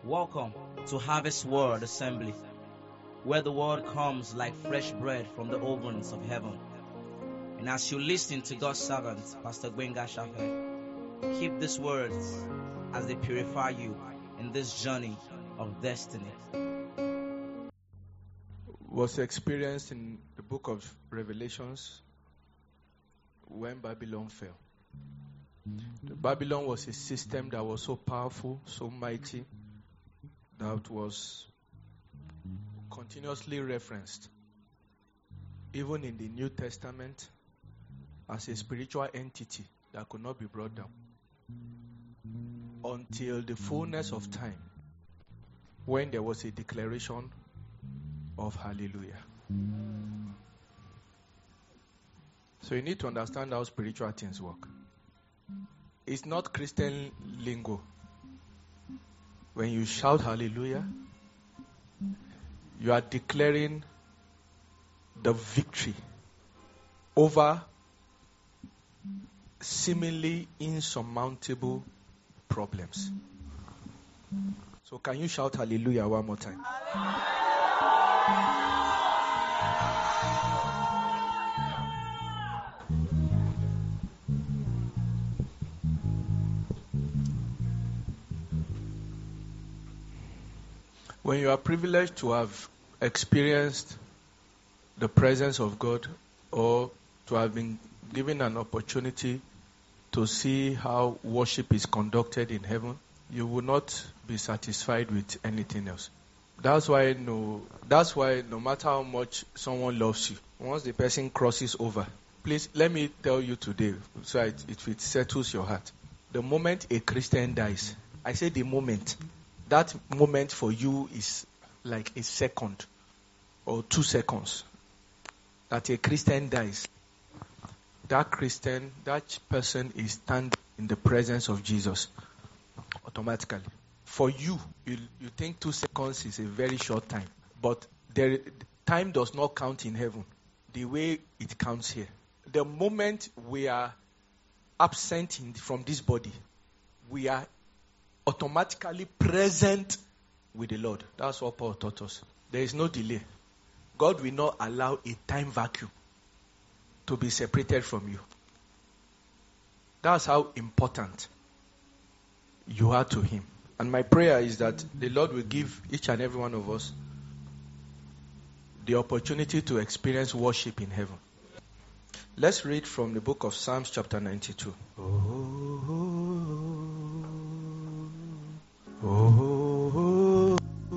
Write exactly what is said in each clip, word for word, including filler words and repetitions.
Welcome to Harvest Word Assembly, where the word comes like fresh bread from the ovens of heaven. And as you listen to God's servant, Pastor Gbenga Shafe, keep these words as they purify you in this journey of destiny. Was experienced in the book of Revelations when Babylon fell. The Babylon was a system that was so powerful, so mighty, that was continuously referenced, even in the New Testament, as a spiritual entity that could not be brought down. Until the fullness of time, when there was a declaration of hallelujah. So you need to understand how spiritual things work. It's not Christian lingo. When you shout hallelujah, you are declaring the victory over seemingly insurmountable problems. So can you shout hallelujah one more time? When you are privileged to have experienced the presence of God, or to have been given an opportunity to see how worship is conducted in heaven, you will not be satisfied with anything else. That's why no that's why no matter how much someone loves you, once the person crosses over, please let me tell you today, so it, it, it settles your heart. The moment a Christian dies, I say the moment, that moment for you is like a second or two seconds. That a Christian dies, that Christian, that person is standing in the presence of Jesus automatically. For you, you, you think two seconds is a very short time, but there, time does not count in heaven the way it counts here. The moment we are absent in, from this body, we are automatically present with the Lord. That's what Paul taught us. There is no delay. God will not allow a time vacuum to be separated from you. That's how important you are to Him. And my prayer is that the Lord will give each and every one of us the opportunity to experience worship in heaven. Let's read from the book of Psalms chapter ninety-two. Oh, oh, oh,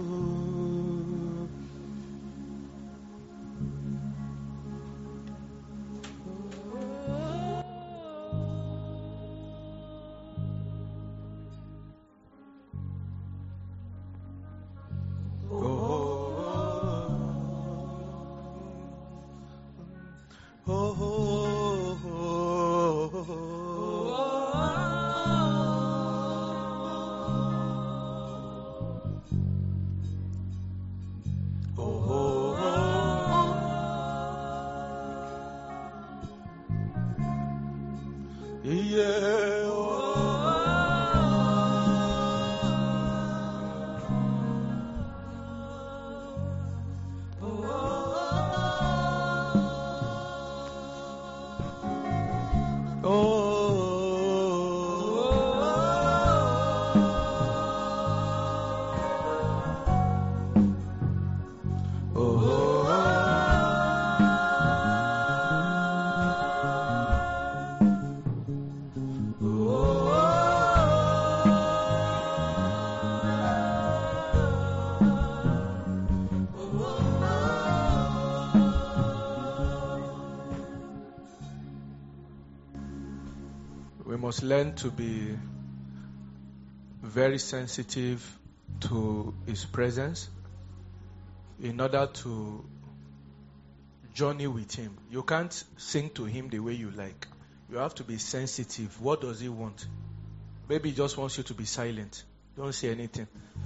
learn to be very sensitive to His presence in order to journey with Him. You can't sing to Him the way you like. You have to be sensitive. What does He want? Maybe He just wants you to be silent. Don't say anything.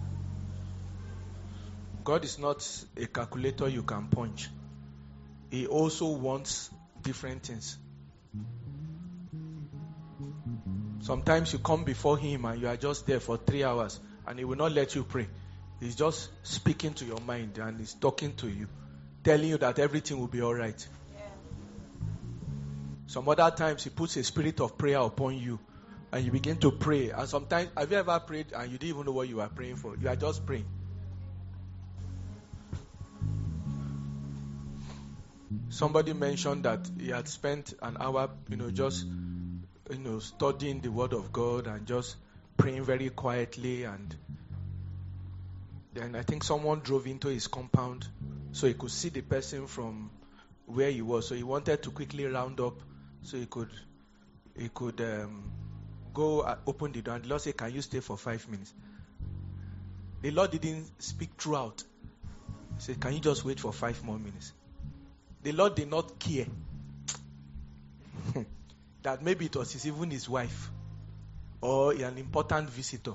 God is not a calculator you can punch. He also wants different things. Sometimes you come before Him and you are just there for three hours and he will not let you pray. He's just speaking to your mind and he's talking to you, telling you that everything will be all right. Yeah. Some other times he puts a spirit of prayer upon you and you begin to pray. And sometimes, have you ever prayed and you didn't even know what you were praying for? You are just praying. Somebody mentioned that he had spent an hour, you know, just, you know, studying the Word of God and just praying very quietly. And then I think someone drove into his compound so he could see the person from where he was. So he wanted to quickly round up so he could, he could um, go uh, open the door. And the Lord said, "Can you stay for five minutes?" The Lord didn't speak throughout. He said, "Can you just wait for five more minutes?" The Lord did not care that maybe it was his, even his wife or an important visitor.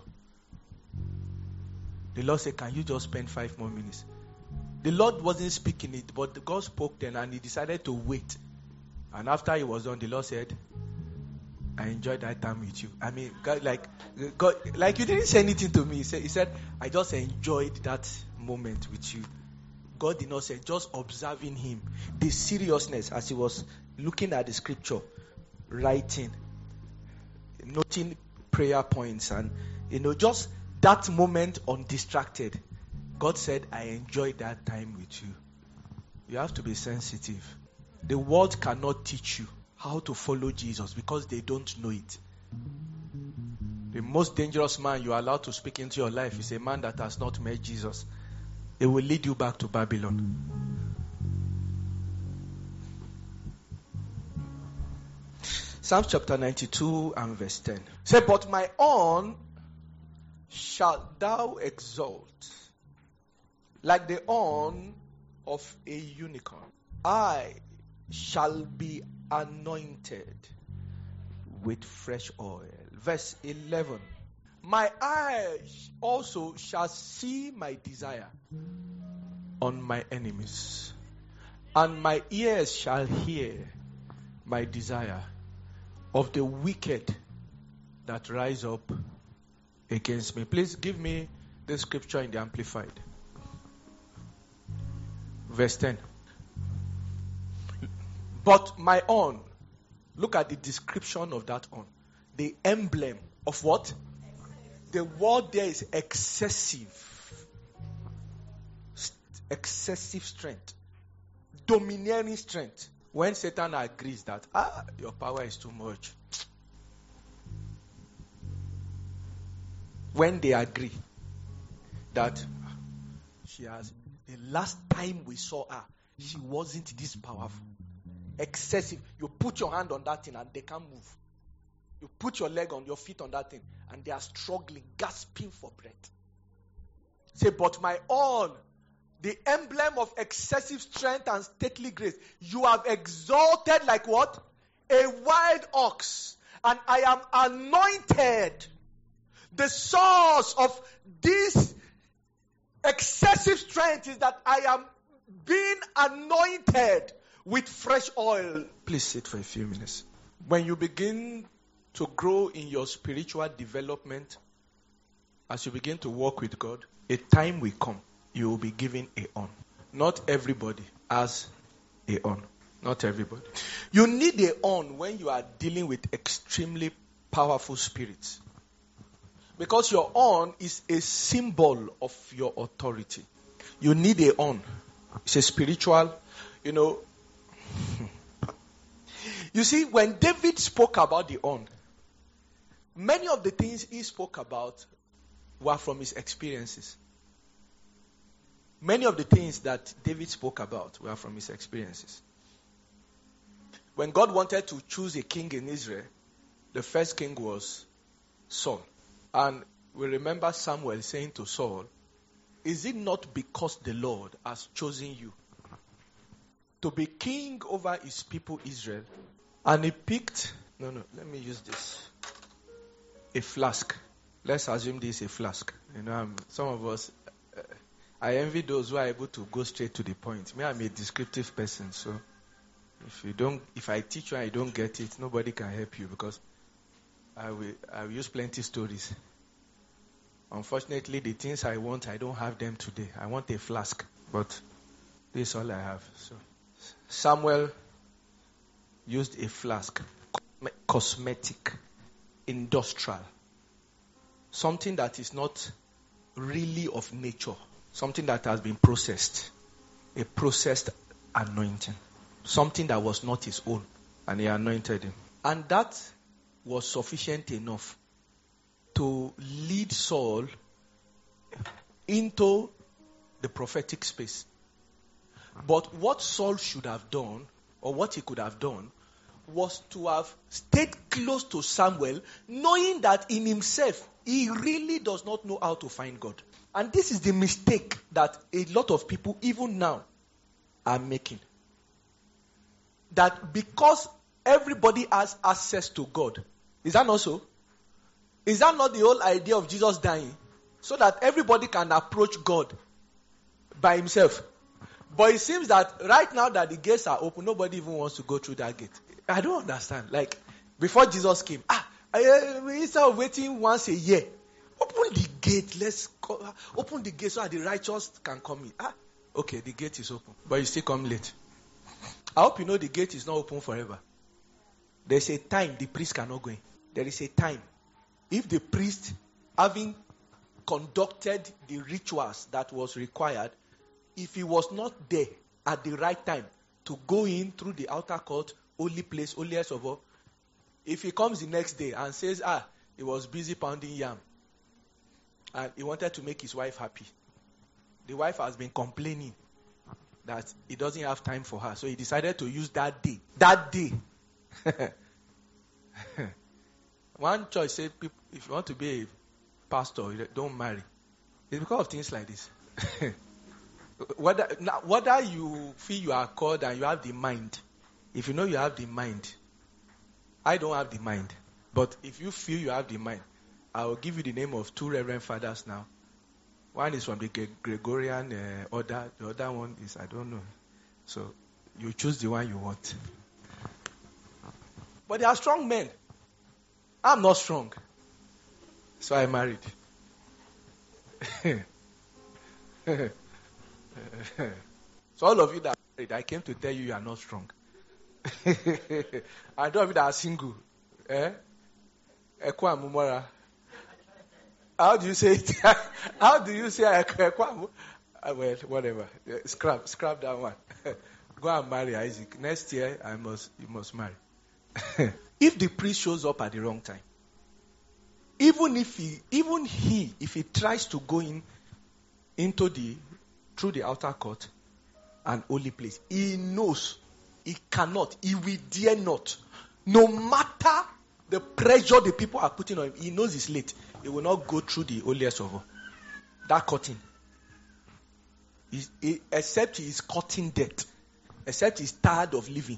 The Lord said, "Can you just spend five more minutes?" The Lord wasn't speaking it, but God spoke then and he decided to wait. And after he was done, the Lord said, "I enjoyed that time with you." I mean, God, like, God, like you didn't say anything to me. He said, he said, "I just enjoyed that moment with you." God did not say, just observing him, the seriousness as he was looking at the scripture, writing, noting prayer points, and, you know, just that moment undistracted. God said, "I enjoyed that time with you." You have to be sensitive. The world cannot teach you how to follow Jesus because they don't know it. The most dangerous man you are allowed to speak into your life is a man that has not met Jesus. It will lead you back to Babylon. Psalms chapter ninety-two and verse ten. Say, "But my own shalt thou exalt, like the horn of a unicorn. I shall be anointed with fresh oil." Verse eleven. "My eyes also shall see my desire on my enemies, and my ears shall hear my desire of the wicked that rise up against me." Please give me the scripture in the Amplified. Verse ten. "But my own," look at the description of that own. The emblem of what? The word there is excessive. Excessive strength. Domineering strength. When Satan agrees that, ah, your power is too much. When they agree that she has, the last time we saw her, she wasn't this powerful. Excessive. You put your hand on that thing and they can't move. You put your leg on your feet on that thing and they are struggling, gasping for breath. Say, "But my own, the emblem of excessive strength and stately grace, you have exalted like what? A wild ox, and I am anointed." The source of this excessive strength is that I am being anointed with fresh oil. Please sit for a few minutes. When you begin to grow in your spiritual development, as you begin to walk with God, a time will come, you will be given a on. Not everybody has a on. Not everybody. You need a on when you are dealing with extremely powerful spirits. Because your on is a symbol of your authority. You need a on. It's a spiritual, you know. You see, when David spoke about the on, many of the things he spoke about were from his experiences. Many of the things that David spoke about were from his experiences. When God wanted to choose a king in Israel, the first king was Saul. And we remember Samuel saying to Saul, "Is it not because the Lord has chosen you to be king over his people Israel?" And he picked, no, no, let me use this. A flask. Let's assume this is a flask. You know, I'm, some of us, uh, I envy those who are able to go straight to the point. Me, I'm a descriptive person, so if you don't, if I teach you and you don't get it, nobody can help you because I will, I will use plenty stories. Unfortunately, the things I want, I don't have them today. I want a flask, but this is all I have. So Samuel used a flask, cosmetic, industrial, something that is not really of nature, something that has been processed, a processed anointing, something that was not his own, and he anointed him. And that was sufficient enough to lead Saul into the prophetic space. But what Saul should have done, or what he could have done, was to have stayed close to Samuel, knowing that in himself, he really does not know how to find God. And this is the mistake that a lot of people, even now, are making. That because everybody has access to God, is that not so? Is that not the whole idea of Jesus dying? So that everybody can approach God by himself. But it seems that right now that the gates are open, nobody even wants to go through that gate. I don't understand. Like, before Jesus came, ah, instead of waiting once a year, open the gate. Let's go, open the gate so that the righteous can come in. Ah, okay, the gate is open, but you still come late. I hope you know the gate is not open forever. There's a time the priest cannot go in. There is a time. If the priest, having conducted the rituals that was required, if he was not there at the right time to go in through the outer court, holy place, holiest of all, if he comes the next day and says, ah, he was busy pounding yam, and he wanted to make his wife happy, the wife has been complaining that he doesn't have time for her, so he decided to use that day. That day. One choice said, if you want to be a pastor, don't marry. It's because of things like this. whether, whether you feel you are called and you have the mind, if you know you have the mind, I don't have the mind. But if you feel you have the mind, I will give you the name of two Reverend Fathers now. One is from the Gregorian uh, order. The other one is, I don't know. So you choose the one you want. But they are strong men. I'm not strong. So I married. So all of you that are married, I came to tell you you are not strong. And those of you that are single, eh? Ekwa mumora. How do you say it? How do you say ekwa? Well, whatever. Scrap, scrap that one. Go and marry Isaac. Next year, I must, you must marry. If the priest shows up at the wrong time, even if he, even he, if he tries to go in into the through the outer court and holy place, he knows he cannot, he will dare not. No matter the pressure the people are putting on him, he knows it's late. He will not go through the holiest of all. That cutting. He, he, except he is cutting death. Except he's tired of living.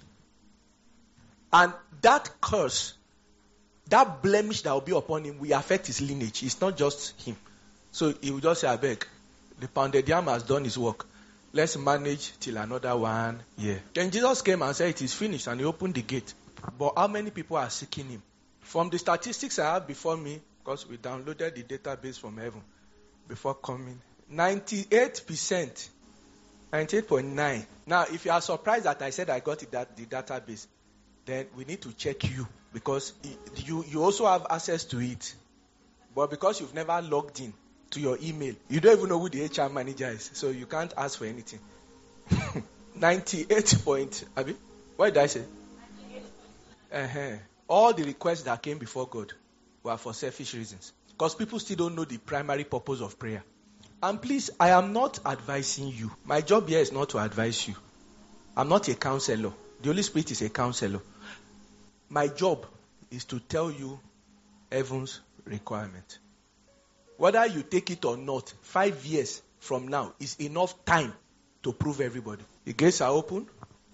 And that curse, that blemish that will be upon him will affect his lineage. It's not just him. So he will just say, I beg, the pounded yam has done his work. Let's manage till another one year. Then Jesus came and said, it is finished, and he opened the gate. But how many people are seeking him? From the statistics I have before me, because we downloaded the database from heaven before coming, ninety-eight percent, ninety-eight point nine. Now, if you are surprised that I said I got it, that the database, then we need to check you, because you, you also have access to it. But because you've never logged in to your email, you don't even know who the H R manager is, so you can't ask for anything. ninety-eight point, Abi, what did I say? Uh-huh. All the requests that came before God were for selfish reasons. Because people still don't know the primary purpose of prayer. And please, I am not advising you. My job here is not to advise you. I'm not a counselor. The Holy Spirit is a counselor. My job is to tell you heaven's requirement. Whether you take it or not, five years from now is enough time to prove everybody. The gates are open.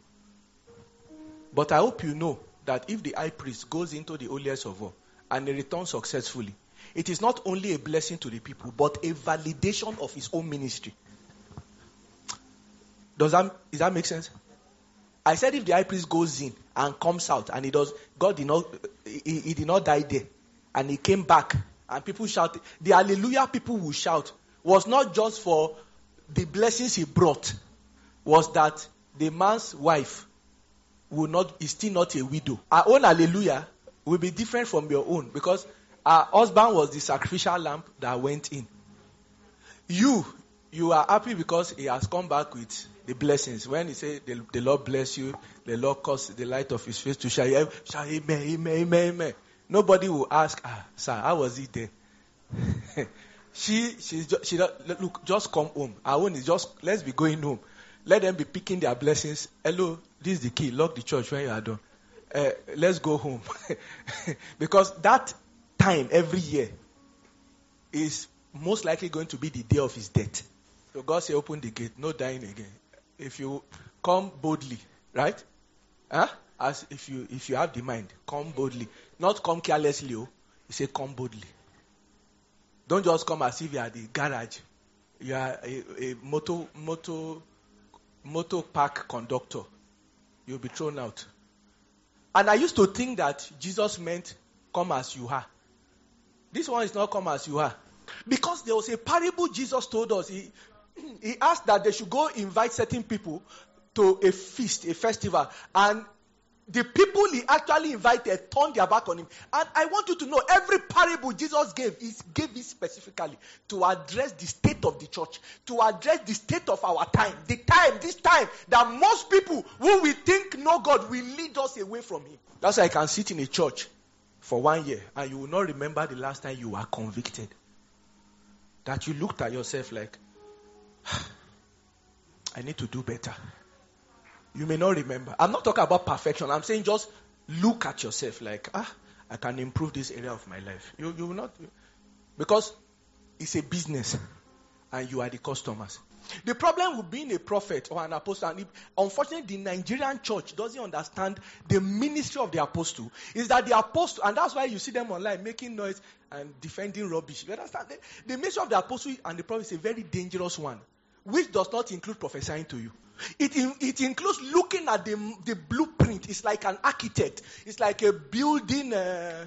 But I hope you know that if the high priest goes into the holiest of all and he returns successfully, it is not only a blessing to the people, but a validation of his own ministry. Does that, does that make sense? I said if the high priest goes in and comes out and he does, God did not, he, he did not die there, and he came back and people shout. The hallelujah people will shout was not just for the blessings he brought, was that the man's wife will not is still not a widow. Our own hallelujah will be different from your own, because our husband was the sacrificial lamb that went in. You, you are happy because he has come back with the blessings. When he said, the, the Lord bless you, the Lord cause the light of his face to shine. Shine, amen, amen, amen, amen. Nobody will ask, ah, sir, how was it there? she, she's just, she, look, just come home. Our own is just, let's be going home. Let them be picking their blessings. Hello, this is the key. Lock the church when you are done. Uh, let's go home. Because that time every year is most likely going to be the day of his death. So God say, open the gate, no dying again. If you come boldly, right? Huh? As if you if you have the mind, come boldly. Not come carelessly. Oh. You say come boldly. Don't just come as if you are the garage. You are a, a motor motor motor park conductor. You'll be thrown out. And I used to think that Jesus meant come as you are. This one is not come as you are. Because there was a parable Jesus told us. He, he asked that they should go invite certain people to a feast, a festival. And the people he actually invited turned their back on him. And I want you to know, every parable Jesus gave, he gave it specifically to address the state of the church, to address the state of our time. The time, this time, that most people who we think know God will lead us away from him. That's why I can sit in a church for one year and you will not remember the last time you were convicted. That you looked at yourself like, I need to do better. You may not remember. I'm not talking about perfection. I'm saying just look at yourself like, ah, I can improve this area of my life. You, you will not. Because it's a business and you are the customers. The problem with being a prophet or an apostle, and if, unfortunately the Nigerian church doesn't understand the ministry of the apostle, is that the apostle, and that's why you see them online making noise and defending rubbish. You understand? The, the ministry of the apostle and the prophet is a very dangerous one, which does not include prophesying to you. It, it includes looking at the, the blueprint. It's like an architect. It's like a building uh,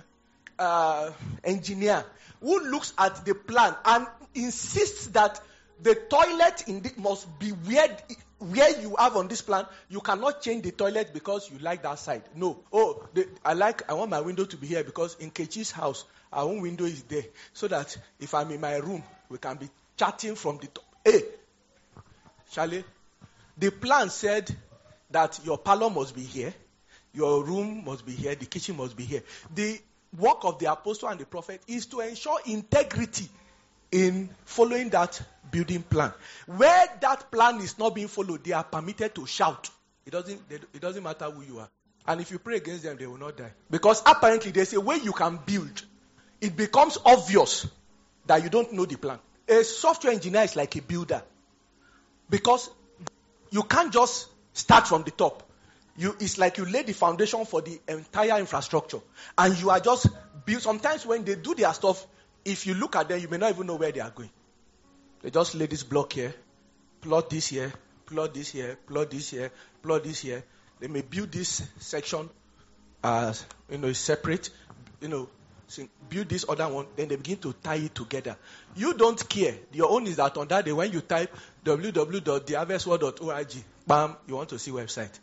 uh, engineer who looks at the plan and insists that the toilet in the, must be where, where you have on this plan. You cannot change the toilet because you like that side. No. Oh, the, I like. I want my window to be here because in Kechi's house, our own window is there. So that if I'm in my room, we can be chatting from the top. Hey, Charlie, the plan said that your parlor must be here, your room must be here, the kitchen must be here. The work of the apostle and the prophet is to ensure integrity in following that building plan. Where that plan is not being followed, they are permitted to shout. It doesn't, it doesn't matter who you are. And if you pray against them, they will not die. Because apparently there's a way you can build. It becomes obvious that you don't know the plan. A software engineer is like a builder. Because you can't just start from the top. You, it's like you lay the foundation for the entire infrastructure. And you are just build. Sometimes when they do their stuff, if you look at them, you may not even know where they are going. They just lay this block here, plot this here, plot this here, plot this here, plot this here. They may build this section as, you know, separate, you know, build this other one, then they begin to tie it together. You don't care. Your own is that on that day, when you type w w w dot the harvest world dot org, bam, you want to see website.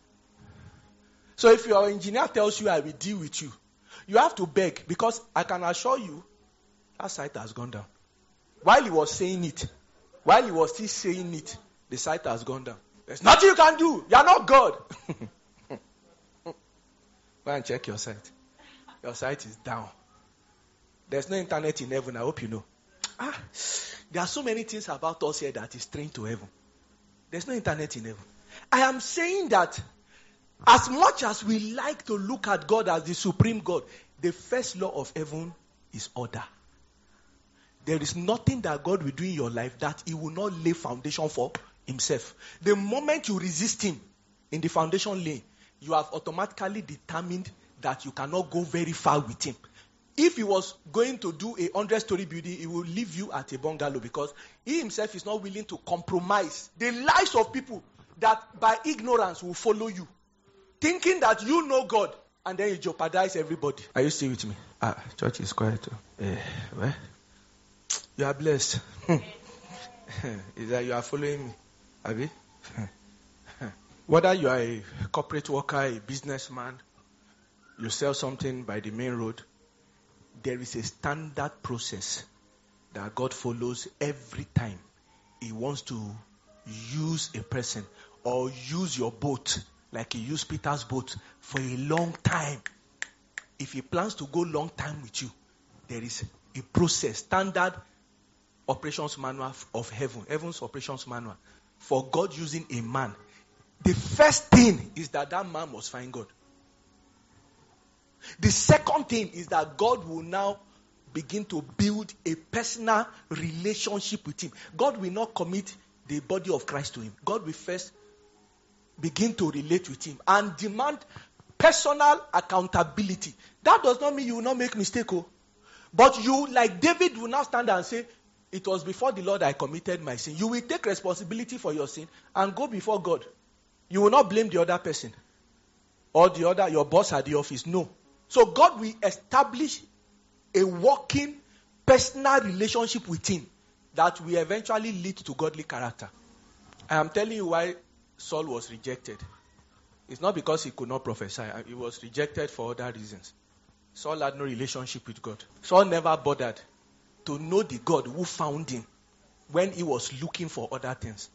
So if your engineer tells you, I will deal with you, you have to beg, because I can assure you, that site has gone down. While he was saying it, while he was still saying it, the site has gone down. There's nothing you can do. You are not God. Go and check your site. Your site is down. There's no internet in heaven, I hope you know. Ah, there are so many things about us here that is strange to heaven. There's no internet in heaven. I am saying that as much as we like to look at God as the supreme God, the first law of heaven is order. There is nothing that God will do in your life that he will not lay foundation for himself. The moment you resist him in the foundation lane, you have automatically determined that you cannot go very far with him. If he was going to do a hundred-story building, he will leave you at a bungalow because he himself is not willing to compromise the lives of people that by ignorance will follow you, thinking that you know God. and then you jeopardize everybody. Are you still with me? Ah, church is quiet. Uh, well, you are blessed. Is that you are following me? Abi? Whether you are a corporate worker, a businessman, you sell something by the main road, there is a standard process that God follows every time He wants to use a person or use your boat like He used Peter's boat for a long time. If He plans to go long time with you, there is a process, standard operations manual of heaven, heaven's operations manual for God using a man. The first thing is that that man must find God. The second thing is that God will now begin to build a personal relationship with him. God will not commit the body of Christ to him. God will first begin to relate with him and demand personal accountability. That does not mean you will not make mistake. Oh. But you, like David, will now stand and say, it was before the Lord I committed my sin. You will take responsibility for your sin and go before God. You will not blame the other person or the other, your boss at the office. No. So God will establish a working personal relationship with him that will eventually lead to godly character. I am telling you why Saul was rejected. It's not because he could not prophesy. He was rejected for other reasons. Saul had no relationship with God. Saul never bothered to know the God who found him when he was looking for other things.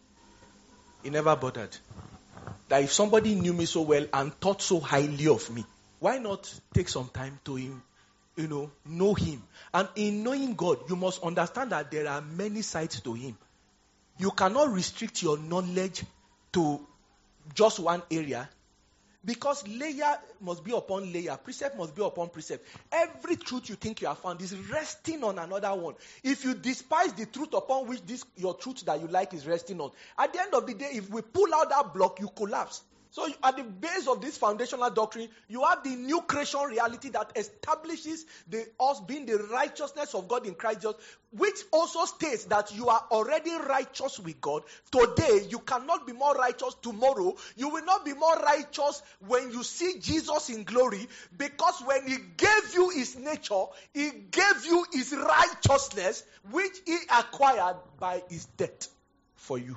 He never bothered. That if somebody knew me so well and thought so highly of me, why not take some time to him, you know, know him? And in knowing God, you must understand that there are many sides to him. You cannot restrict your knowledge to just one area, because layer must be upon layer, precept must be upon precept. Every truth you think you have found is resting on another one. If you despise the truth upon which this your truth that you like is resting on, at the end of the day, if we pull out that block, you collapse. So at the base of this foundational doctrine, you have the new creation reality that establishes the us being the righteousness of God in Christ Jesus, which also states that you are already righteous with God. Today, you cannot be more righteous tomorrow. You will not be more righteous when you see Jesus in glory, because when he gave you his nature, he gave you his righteousness, which he acquired by his death for you.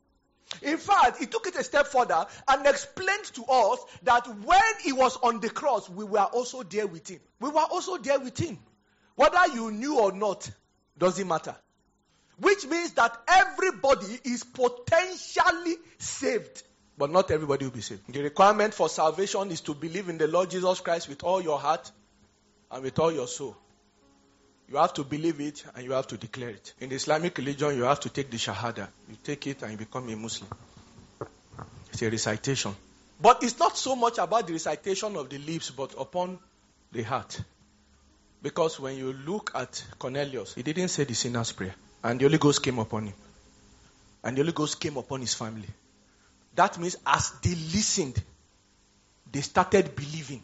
In fact, he took it a step further and explained to us that when he was on the cross, we were also there with him. We were also there with him. Whether you knew or not, doesn't matter. Which means that everybody is potentially saved. But not everybody will be saved. The requirement for salvation is to believe in the Lord Jesus Christ with all your heart and with all your soul. You have to believe it and you have to declare it. In the Islamic religion, you have to take the Shahada. You take it and you become a Muslim. It's a recitation. But it's not so much about the recitation of the lips, but upon the heart. Because when you look at Cornelius, he didn't say the sinner's prayer. And the Holy Ghost came upon him. And the Holy Ghost came upon his family. That means as they listened, they started believing.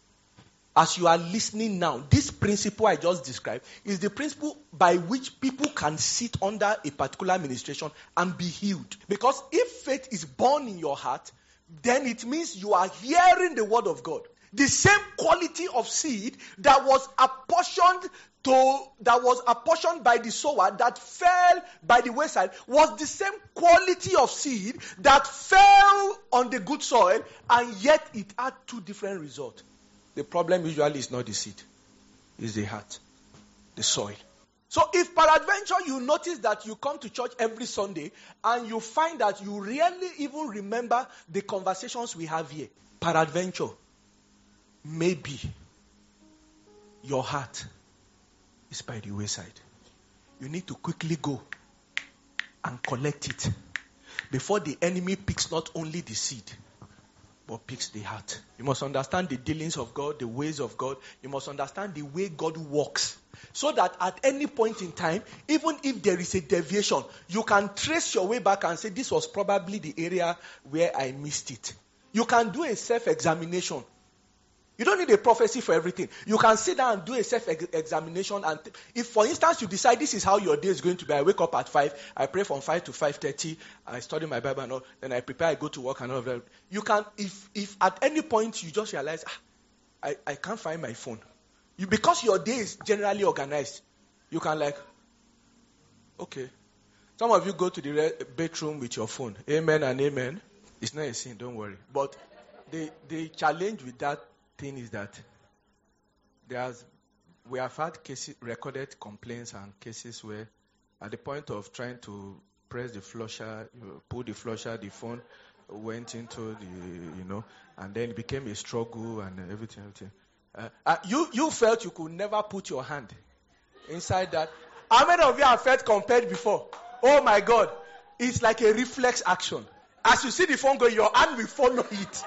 As you are listening now, this principle I just described is the principle by which people can sit under a particular administration and be healed. Because if faith is born in your heart, then it means you are hearing the word of God. The same quality of seed that was apportioned to that was apportioned by the sower that fell by the wayside was the same quality of seed that fell on the good soil, and yet it had two different results. The problem usually is not the seed. It's the heart, the soil. So if peradventure you notice that you come to church every Sunday and you find that you rarely even remember the conversations we have here, peradventure, maybe your heart is by the wayside. You need to quickly go and collect it before the enemy picks not only the seed, but picks the heart. You must understand the dealings of God, the ways of God. You must understand the way God works. So that at any point in time, even if there is a deviation, you can trace your way back and say, this was probably the area where I missed it. You can do a self-examination. You don't need a prophecy for everything. You can sit down and do a self-examination. And th- if, for instance, you decide this is how your day is going to be, I wake up at five, I pray from five to five thirty, I study my Bible and all, then I prepare, I go to work and all of that. You can, if if at any point you just realize, ah, I, I can't find my phone. You, because your day is generally organized, you can like, okay. Some of you go to the re- bedroom with your phone. Amen and amen. It's not a sin, don't worry. But the the challenge with that thing is that there's we have had cases, recorded complaints and cases where at the point of trying to press the flusher, you pull the flusher, the phone went into the, you know, and then it became a struggle and everything. everything. Uh, uh, you, you felt you could never put your hand inside that. How many of you have felt compelled before? Oh my God. It's like a reflex action. As you see the phone go, your hand will follow it.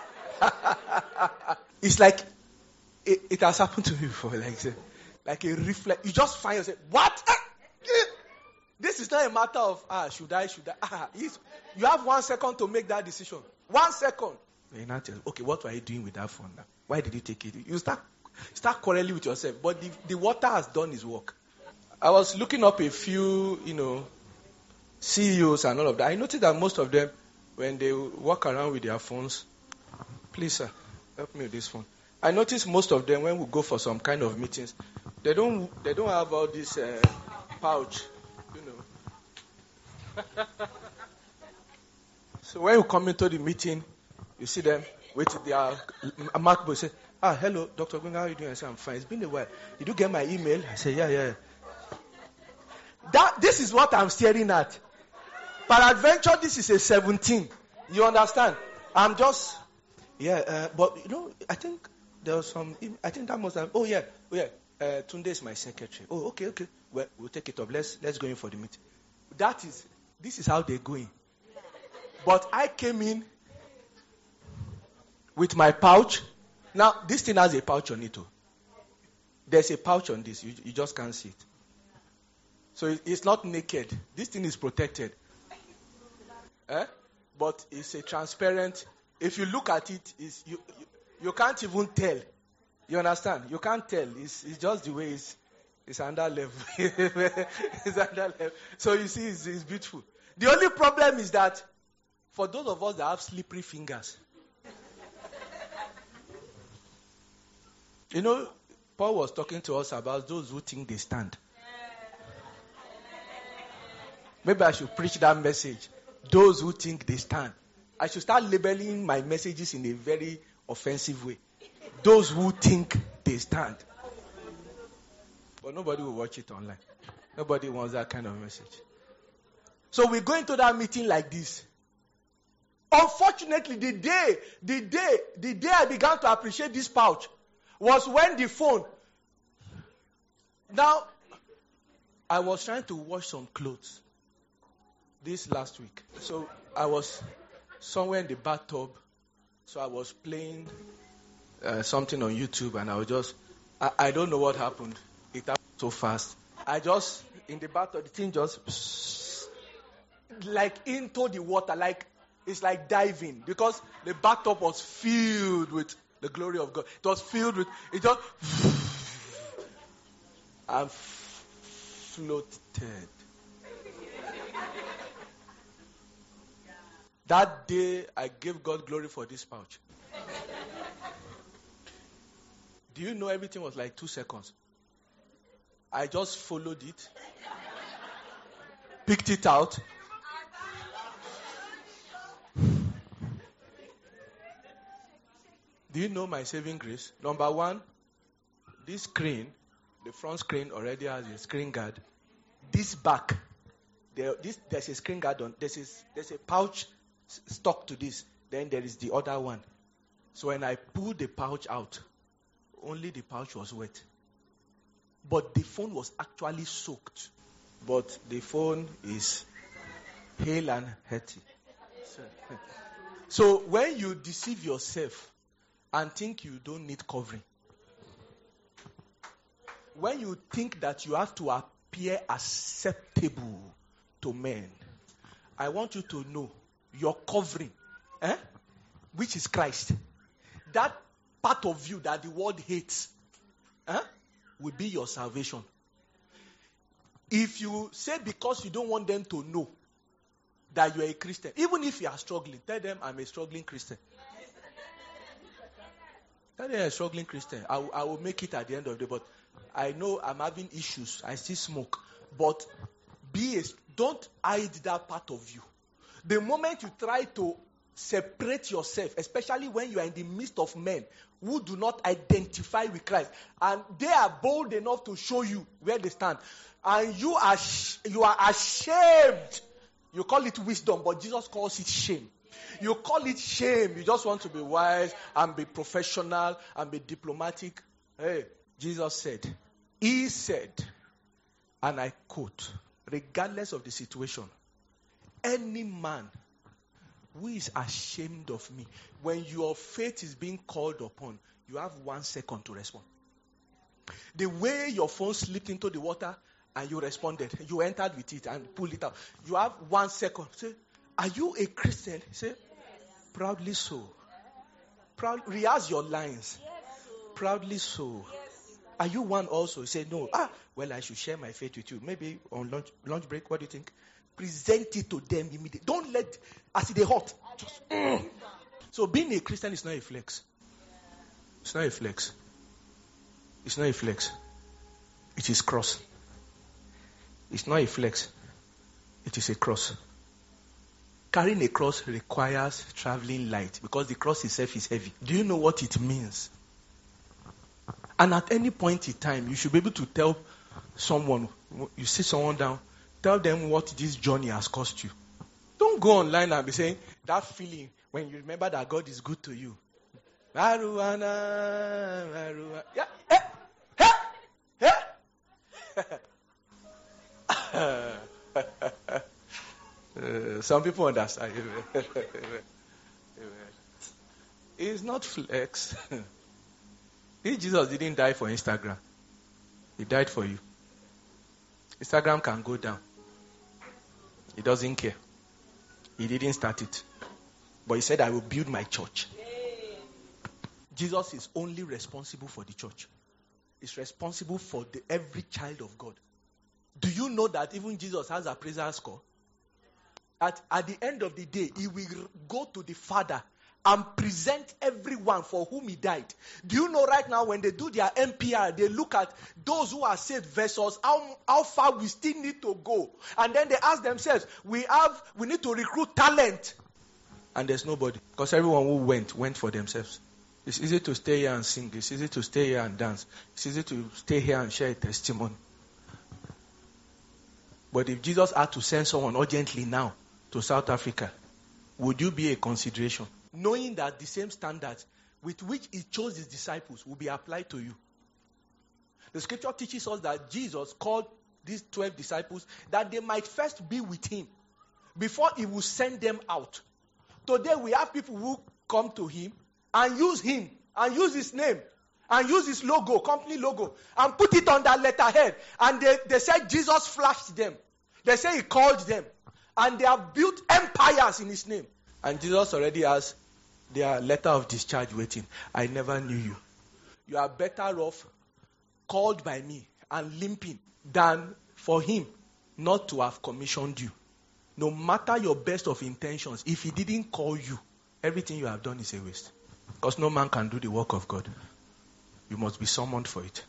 It's like, it, it has happened to me before, like, like a reflex. You just find yourself, what? This is not a matter of, ah, should I, should I? Ah, it's, you have one second to make that decision. One second. You're not tell, okay, what were you doing with that phone now? Why did you take it? You start start quarreling with yourself. But the, the water has done its work. I was looking up a few, you know, C E Os and all of that. I noticed that most of them, when they walk around with their phones, please, sir, help me with this phone. I noticed most of them, when we go for some kind of meetings, they don't they don't have all this uh, pouch, you know. So when you come into the meeting, you see them with their MacBook, say, ah, hello, Doctor Gbenga, how are you doing? I say, I'm fine. It's been a while. Did you get my email? I say, yeah, yeah. That, this is what I'm staring at. Peradventure, this is a seventeen. You understand? I'm just, yeah, uh, but you know, I think there was some, I think that must have, oh yeah, oh yeah, uh, Tunde is my secretary. Oh, okay, okay. Well, we'll take it up. Let's, let's go in for the meeting. That is, this is how they're going. But I came in with my pouch. Now, this thing has a pouch on it too. There's a pouch on this. You, you just can't see it. So it, it's not naked. This thing is protected. Eh? But it's a transparent. If you look at it, it's, you, you you can't even tell. You understand? You can't tell. It's, it's just the way it's, it's under level. It's under level. So you see, it's, it's beautiful. The only problem is that for those of us that have slippery fingers, you know, Paul was talking to us about those who think they stand. Maybe I should preach that message. Those who think they stand. I should start labeling my messages in a very offensive way. Those who think they stand. But nobody will watch it online. Nobody wants that kind of message. So we go into that meeting like this. Unfortunately, the day, the day, the day I began to appreciate this pouch was when the phone. Now, I was trying to wash some clothes this last week. So I was somewhere in the bathtub. So I was playing uh, something on YouTube, and I was just, I, I don't know what happened. It happened so fast. I just, in the bathtub, the thing just, psst, like into the water, like, it's like diving, because the bathtub was filled with the glory of God. It was filled with, it just, and floated. That day, I gave God glory for this pouch. Do you know everything was like two seconds? I just followed it, picked it out. Do you know my saving grace? Number one, this screen, the front screen already has a screen guard. This back, there, this, there's a screen guard on. There's a, there's a pouch stuck to this. Then there is the other one. So when I pulled the pouch out, only the pouch was wet. But the phone was actually soaked. But the phone is hale and healthy. So when you deceive yourself and think you don't need covering, when you think that you have to appear acceptable to men, I want you to know your covering, eh, which is Christ, that part of you that the world hates, eh, will be your salvation. If you say because you don't want them to know that you are a Christian, even if you are struggling, tell them I'm a struggling Christian. That is a struggling Christian. I, will- I will make it at the end of the day, but I know I'm having issues. I still smoke. But be a, don't hide that part of you. The moment you try to separate yourself, especially when you are in the midst of men who do not identify with Christ, and they are bold enough to show you where they stand, and you are sh- you are ashamed. You call it wisdom, but Jesus calls it shame. You call it shame. You just want to be wise and be professional and be diplomatic. Hey, Jesus said, He said, and I quote, regardless of the situation, any man who is ashamed of me, when your faith is being called upon, you have one second to respond. The way your phone slipped into the water and you responded, you entered with it and pulled it out. You have one second. Say, are you a Christian? Say, proudly so. Proud, rehearse your lines. Proudly so. Are you one also? Say, no. Ah, well, I should share my faith with you. Maybe on lunch, lunch break, what do you think? Present it to them immediately. Don't let, as it is hot. Just, mm. So being a Christian is not a flex. It's not a flex. It's not a flex. It is cross. It's not a flex. It is a cross. Carrying a cross requires traveling light because the cross itself is heavy. Do you know what it means? And at any point in time, you should be able to tell someone, you see someone down, tell them what this journey has cost you. Don't go online and be saying that feeling when you remember that God is good to you. Marijuana, marijuana. Yeah. Hey, hey, hey. uh, some people understand. It's not flex. If Jesus didn't die for Instagram, He died for you. Instagram can go down. He doesn't care. He didn't start it. But He said, I will build my church. Jesus is only responsible for the church. He's responsible for the, every child of God. Do you know that even Jesus has a appraisal score? At, at the end of the day, He will go to the Father and present everyone for whom He died. Do you know right now when they do their M P R, they look at those who are saved versus how, how far we still need to go. And then they ask themselves, we have, we need to recruit talent. And there's nobody. Because everyone who went, went for themselves. It's easy to stay here and sing. It's easy to stay here and dance. It's easy to stay here and share a testimony. But if Jesus had to send someone urgently now to South Africa, would you be a consideration? Knowing that the same standards with which He chose His disciples will be applied to you. The scripture teaches us that Jesus called these twelve disciples that they might first be with Him before He will send them out. Today we have people who come to Him and use Him and use His name and use His logo, company logo, and put it on that letterhead. And they, they said Jesus flashed them. They say He called them. And they have built empires in His name. And Jesus already has their letter of discharge waiting. I never knew you. You are better off called by me and limping than for Him not to have commissioned you. No matter your best of intentions, if He didn't call you, everything you have done is a waste. Because no man can do the work of God. You must be summoned for it.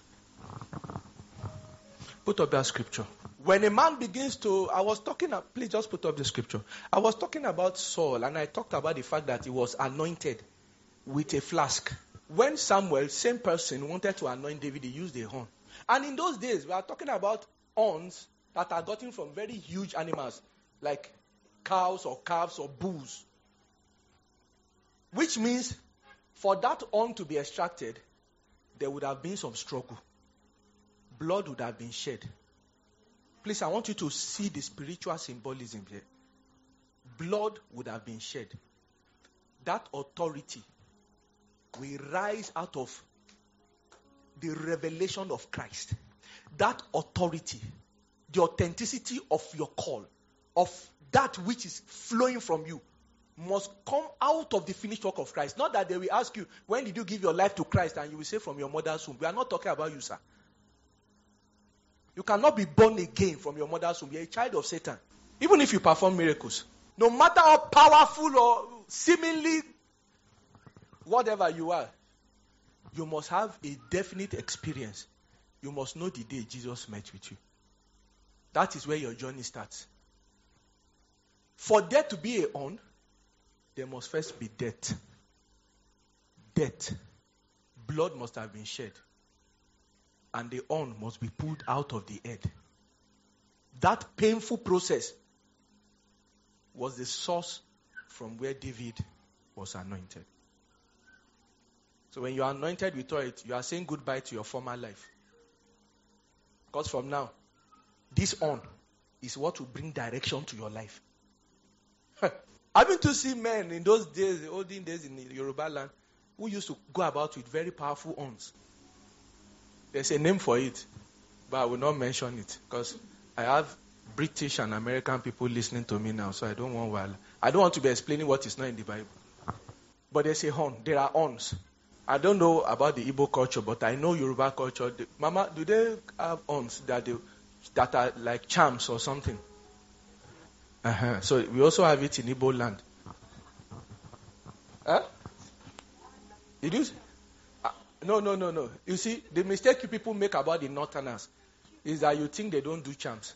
Put up that scripture. When a man begins to, I was talking, please just put up the scripture. I was talking about Saul, and I talked about the fact that he was anointed with a flask. When Samuel, same person, wanted to anoint David, he used a horn. And in those days, we are talking about horns that are gotten from very huge animals, like cows or calves or bulls. Which means, for that horn to be extracted, there would have been some struggle. Blood would have been shed. Please, I want you to see the spiritual symbolism here. Blood would have been shed. That authority will rise out of the revelation of Christ. That authority, the authenticity of your call, of that which is flowing from you, must come out of the finished work of Christ. Not that they will ask you, when did you give your life to Christ? And you will say, from your mother's womb. We are not talking about you, sir. You cannot be born again from your mother's womb. You're a child of Satan. Even if you perform miracles. No matter how powerful or seemingly whatever you are. You must have a definite experience. You must know the day Jesus met with you. That is where your journey starts. For there to be a on, there must first be death. Death. Blood must have been shed. And the on must be pulled out of the head. That painful process was the source from where David was anointed. So when you are anointed with oil, you are saying goodbye to your former life. Because from now, this on is what will bring direction to your life. Having to see men in those days, the olden days in the Yoruba land, who used to go about with very powerful ons. There's a name for it, but I will not mention it because I have British and American people listening to me now, so I don't want while I don't want to be explaining what is not in the Bible. But there's a horn. There are ons. I don't know about the Igbo culture, but I know Yoruba culture. The, Mama, do they have ons that they, that are like charms or something? Uh-huh. So we also have it in Igbo land. Huh? Did you? Uh, no, no, no, no. You see, the mistake you people make about the Northerners is that you think they don't do charms.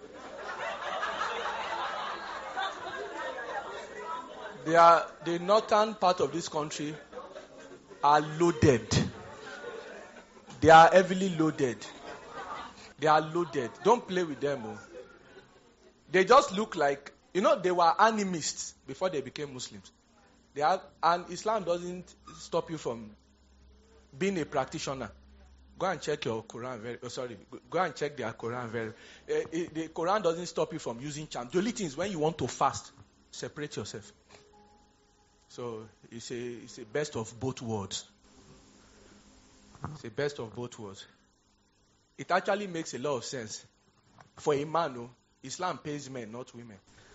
They are, the northern part of this country are loaded. They are heavily loaded. They are loaded. Don't play with them. Oh. They just look like, you know, they were animists before they became Muslims. They are, and Islam doesn't stop you from being a practitioner. Go and check your Quran. Very, oh, sorry, go and check their Quran. Very, uh, it, the Quran doesn't stop you from using charm. The only thing is when you want to fast, separate yourself. So it's a it's a best of both worlds. It's a best of both worlds. It actually makes a lot of sense. For a man, oh, Islam pays men, not women.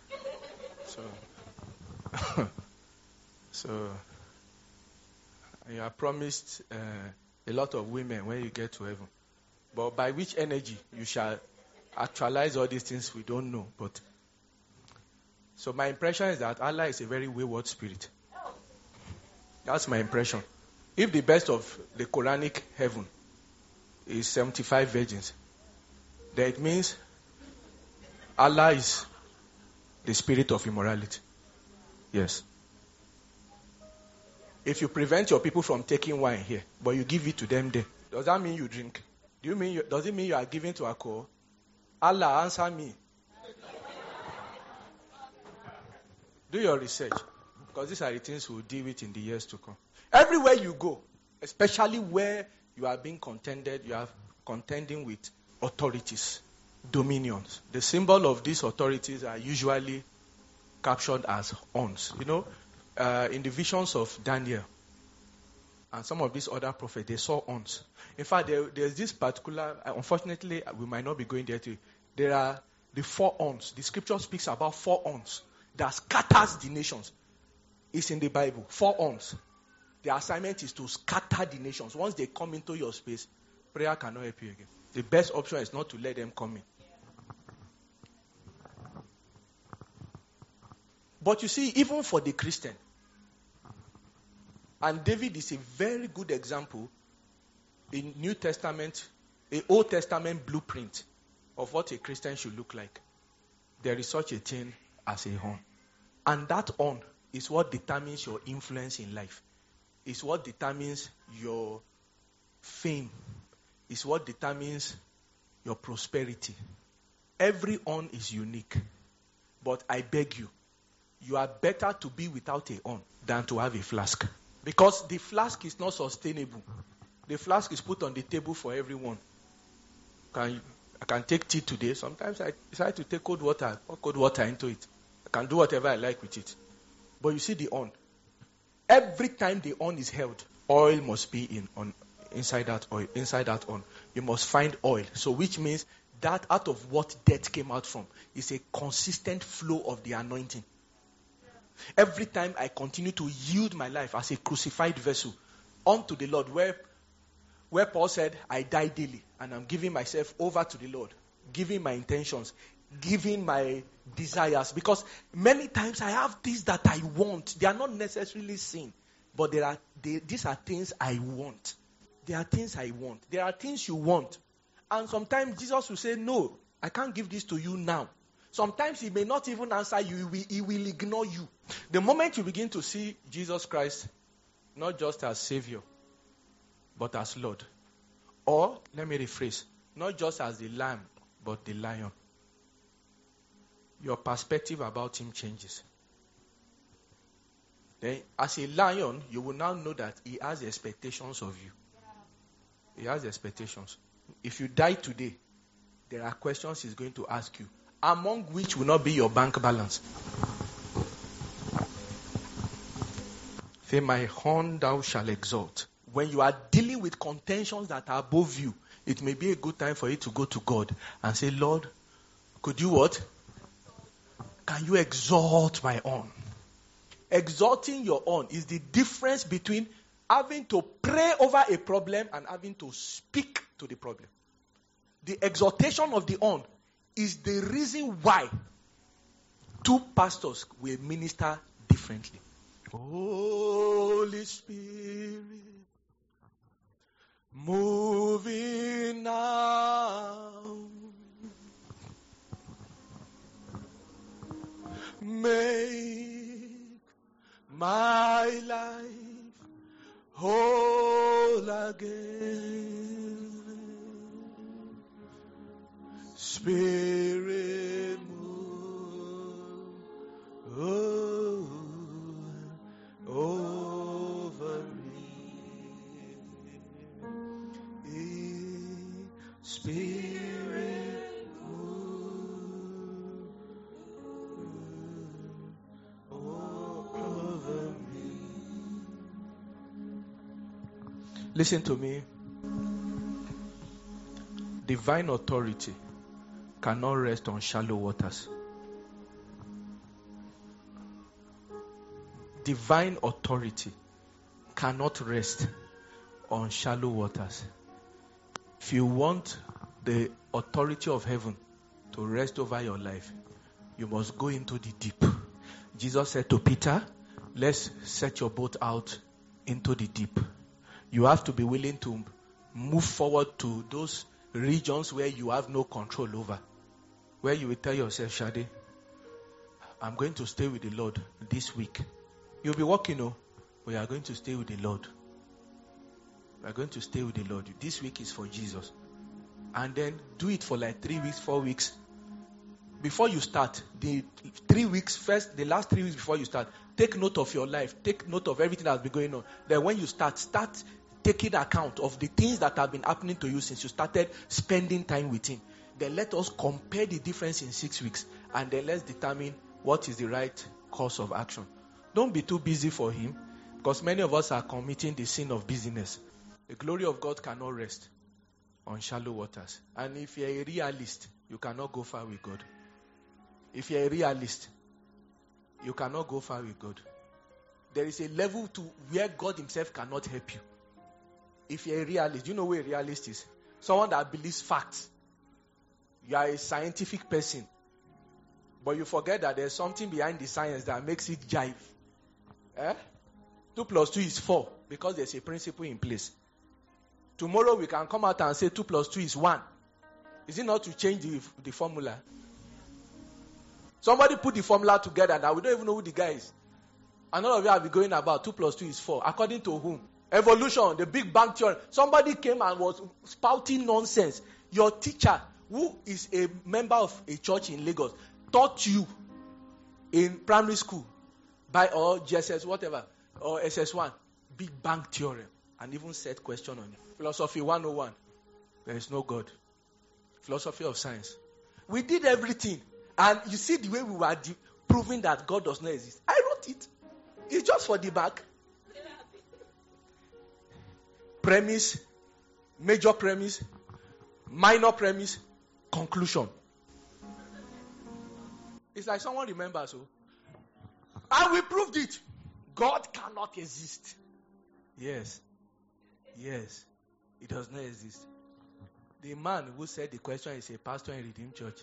So, so you are promised uh, a lot of women when you get to heaven. But by which energy you shall actualize all these things, we don't know. But so my impression is that Allah is a very wayward spirit. That's my impression. If the best of the Quranic heaven is seventy-five virgins, then it means Allah is the spirit of immorality. Yes. If you prevent your people from taking wine here, but you give it to them there, does that mean you drink? Do you mean you, does it mean you are giving to alcohol? Allah, answer me. Do your research. Because these are the things we'll deal with in the years to come. Everywhere you go, especially where you are being contended, you are contending with authorities, dominions. The symbol of these authorities are usually captured as horns. You know, uh, in the visions of Daniel and some of these other prophets, they saw horns. In fact, there, there's this particular, uh, unfortunately, we might not be going there today. There are the four horns. The scripture speaks about four horns that scatters the nations. It's in the Bible. Four horns. The assignment is to scatter the nations. Once they come into your space, prayer cannot help you again. The best option is not to let them come in. But you see, even for the Christian, and David is a very good example in New Testament, a Old Testament blueprint of what a Christian should look like. There is such a thing as a horn. And that horn is what determines your influence in life. It's what determines your fame. It's what determines your prosperity. Every horn is unique. But I beg you, you are better to be without a horn than to have a flask. Because the flask is not sustainable. The flask is put on the table for everyone. Can, I can take tea today. Sometimes I decide to take cold water, pour cold water into it. I can do whatever I like with it. But you see the horn. Every time the horn is held, oil must be in on inside that oil, inside that horn. You must find oil. So which means that out of what death came out from is a consistent flow of the anointing. Every time I continue to yield my life as a crucified vessel unto the Lord, where, where Paul said, I die daily, and I'm giving myself over to the Lord, giving my intentions, giving my desires. Because many times I have things that I want. They are not necessarily sin. But there are they, these are things I want. There are things I want. There are things you want. And sometimes Jesus will say, no, I can't give this to you now. Sometimes he may not even answer you. He will, he will ignore you. The moment you begin to see Jesus Christ, not just as Savior, but as Lord. Or, let me rephrase, not just as the lamb, but the lion. Your perspective about him changes. Then, as a lion, you will now know that he has expectations of you. He has expectations. If you die today, there are questions he's going to ask you, among which will not be your bank balance. Say, my horn thou shalt exalt. When you are dealing with contentions that are above you, it may be a good time for you to go to God and say, Lord, could you what? Can you exalt my horn? Exalting your own is the difference between having to pray over a problem and having to speak to the problem. The exaltation of the own is the reason why two pastors will minister differently. Holy Spirit, moving now, make my life whole again. Spirit move oh, over me. Spirit move over me. Listen to me. Divine authority cannot rest on shallow waters. Divine authority cannot rest on shallow waters. If you want the authority of heaven to rest over your life, you must go into the deep. Jesus said to Peter, let's set your boat out into the deep. You have to be willing to move forward to those regions where you have no control over. Where you will tell yourself, Shade, I'm going to stay with the Lord this week. You'll be walking, oh, we are going to stay with the Lord. We are going to stay with the Lord. This week is for Jesus. And then do it for like three weeks, four weeks. Before you start, the three weeks, first, the last three weeks before you start, take note of your life. Take note of everything that's been going on. Then when you start, start taking account of the things that have been happening to you since you started spending time with Him. Then let us compare the difference in six weeks. And then let's determine what is the right course of action. Don't be too busy for Him. Because many of us are committing the sin of busyness. The glory of God cannot rest on shallow waters. And if you're a realist, you cannot go far with God. If you're a realist, you cannot go far with God. There is a level to where God Himself cannot help you. If you're a realist, you know where a realist is? Someone that believes facts. You are a scientific person. But you forget that there's something behind the science that makes it jive. Eh? Two plus two is four because there's a principle in place. Tomorrow we can come out and say two plus two is one. Is it not to change the, the formula? Somebody put the formula together now. We don't even know who the guy is. And all of you have been going about two plus two is four. According to whom? Evolution, the Big Bang Theory. Somebody came and was spouting nonsense. Your teacher, who is a member of a church in Lagos, taught you in primary school by or G S S, whatever, or S S one, Big Bang Theorem, and even set question on it. Philosophy one oh one. There is no God. Philosophy of science. We did everything. And you see the way we were de- proving that God does not exist. I wrote it. It's just for the back. Premise, major premise, minor premise, conclusion. It's like someone remembers. So. And we proved it. God cannot exist. Yes. Yes. It does not exist. The man who said the question is a pastor in Redeemed Church.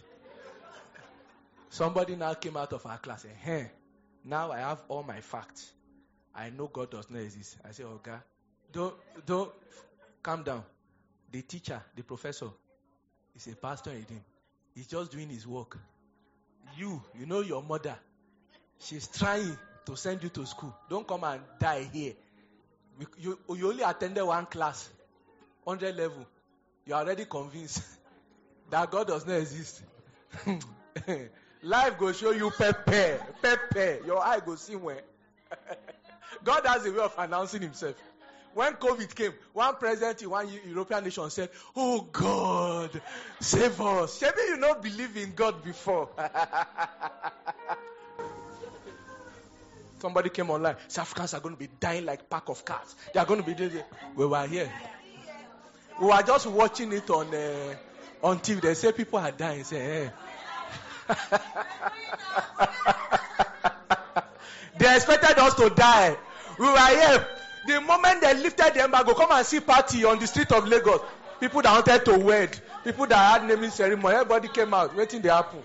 Somebody now came out of our class and, hey, now I have all my facts. I know God does not exist. I say, okay, don't, don't, calm down. The teacher, the professor, is a pastor in him. He's just doing his work. You, you know your mother. She's trying to send you to school. Don't come and die here. You, you only attended one class, one hundred level. You are already convinced that God does not exist. Life will show you pepe, pepe. Your eye go see where. God has a way of announcing himself. When COVID came, one president in one European nation said, "Oh God, save us." Maybe you don't believe in God before. Somebody came online. South Africans are going to be dying like pack of cats. They are going to be doing it. We were here. We were just watching it on uh, on T V. They say people are dying. Say, hey. They expected us to die. We were here. The moment they lifted the embargo, come and see party on the street of Lagos. People that wanted to wed, people that had naming ceremony, everybody came out waiting to happen.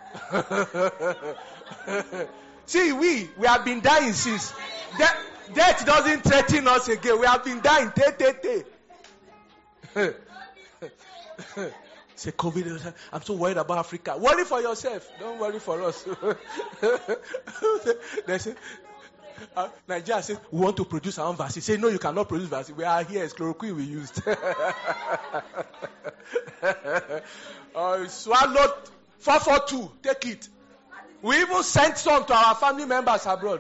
See, we we have been dying since. De- death doesn't threaten us again. We have been dying. Te, te, te. Say COVID. I'm so worried about Africa. Worry for yourself. Don't worry for us. They say, uh, Nigeria says we want to produce our own vaccine. Say no, you cannot produce vaccine. We are here. It's chloroquine we used. uh, swallowed four four two. Take it. We even sent some to our family members abroad.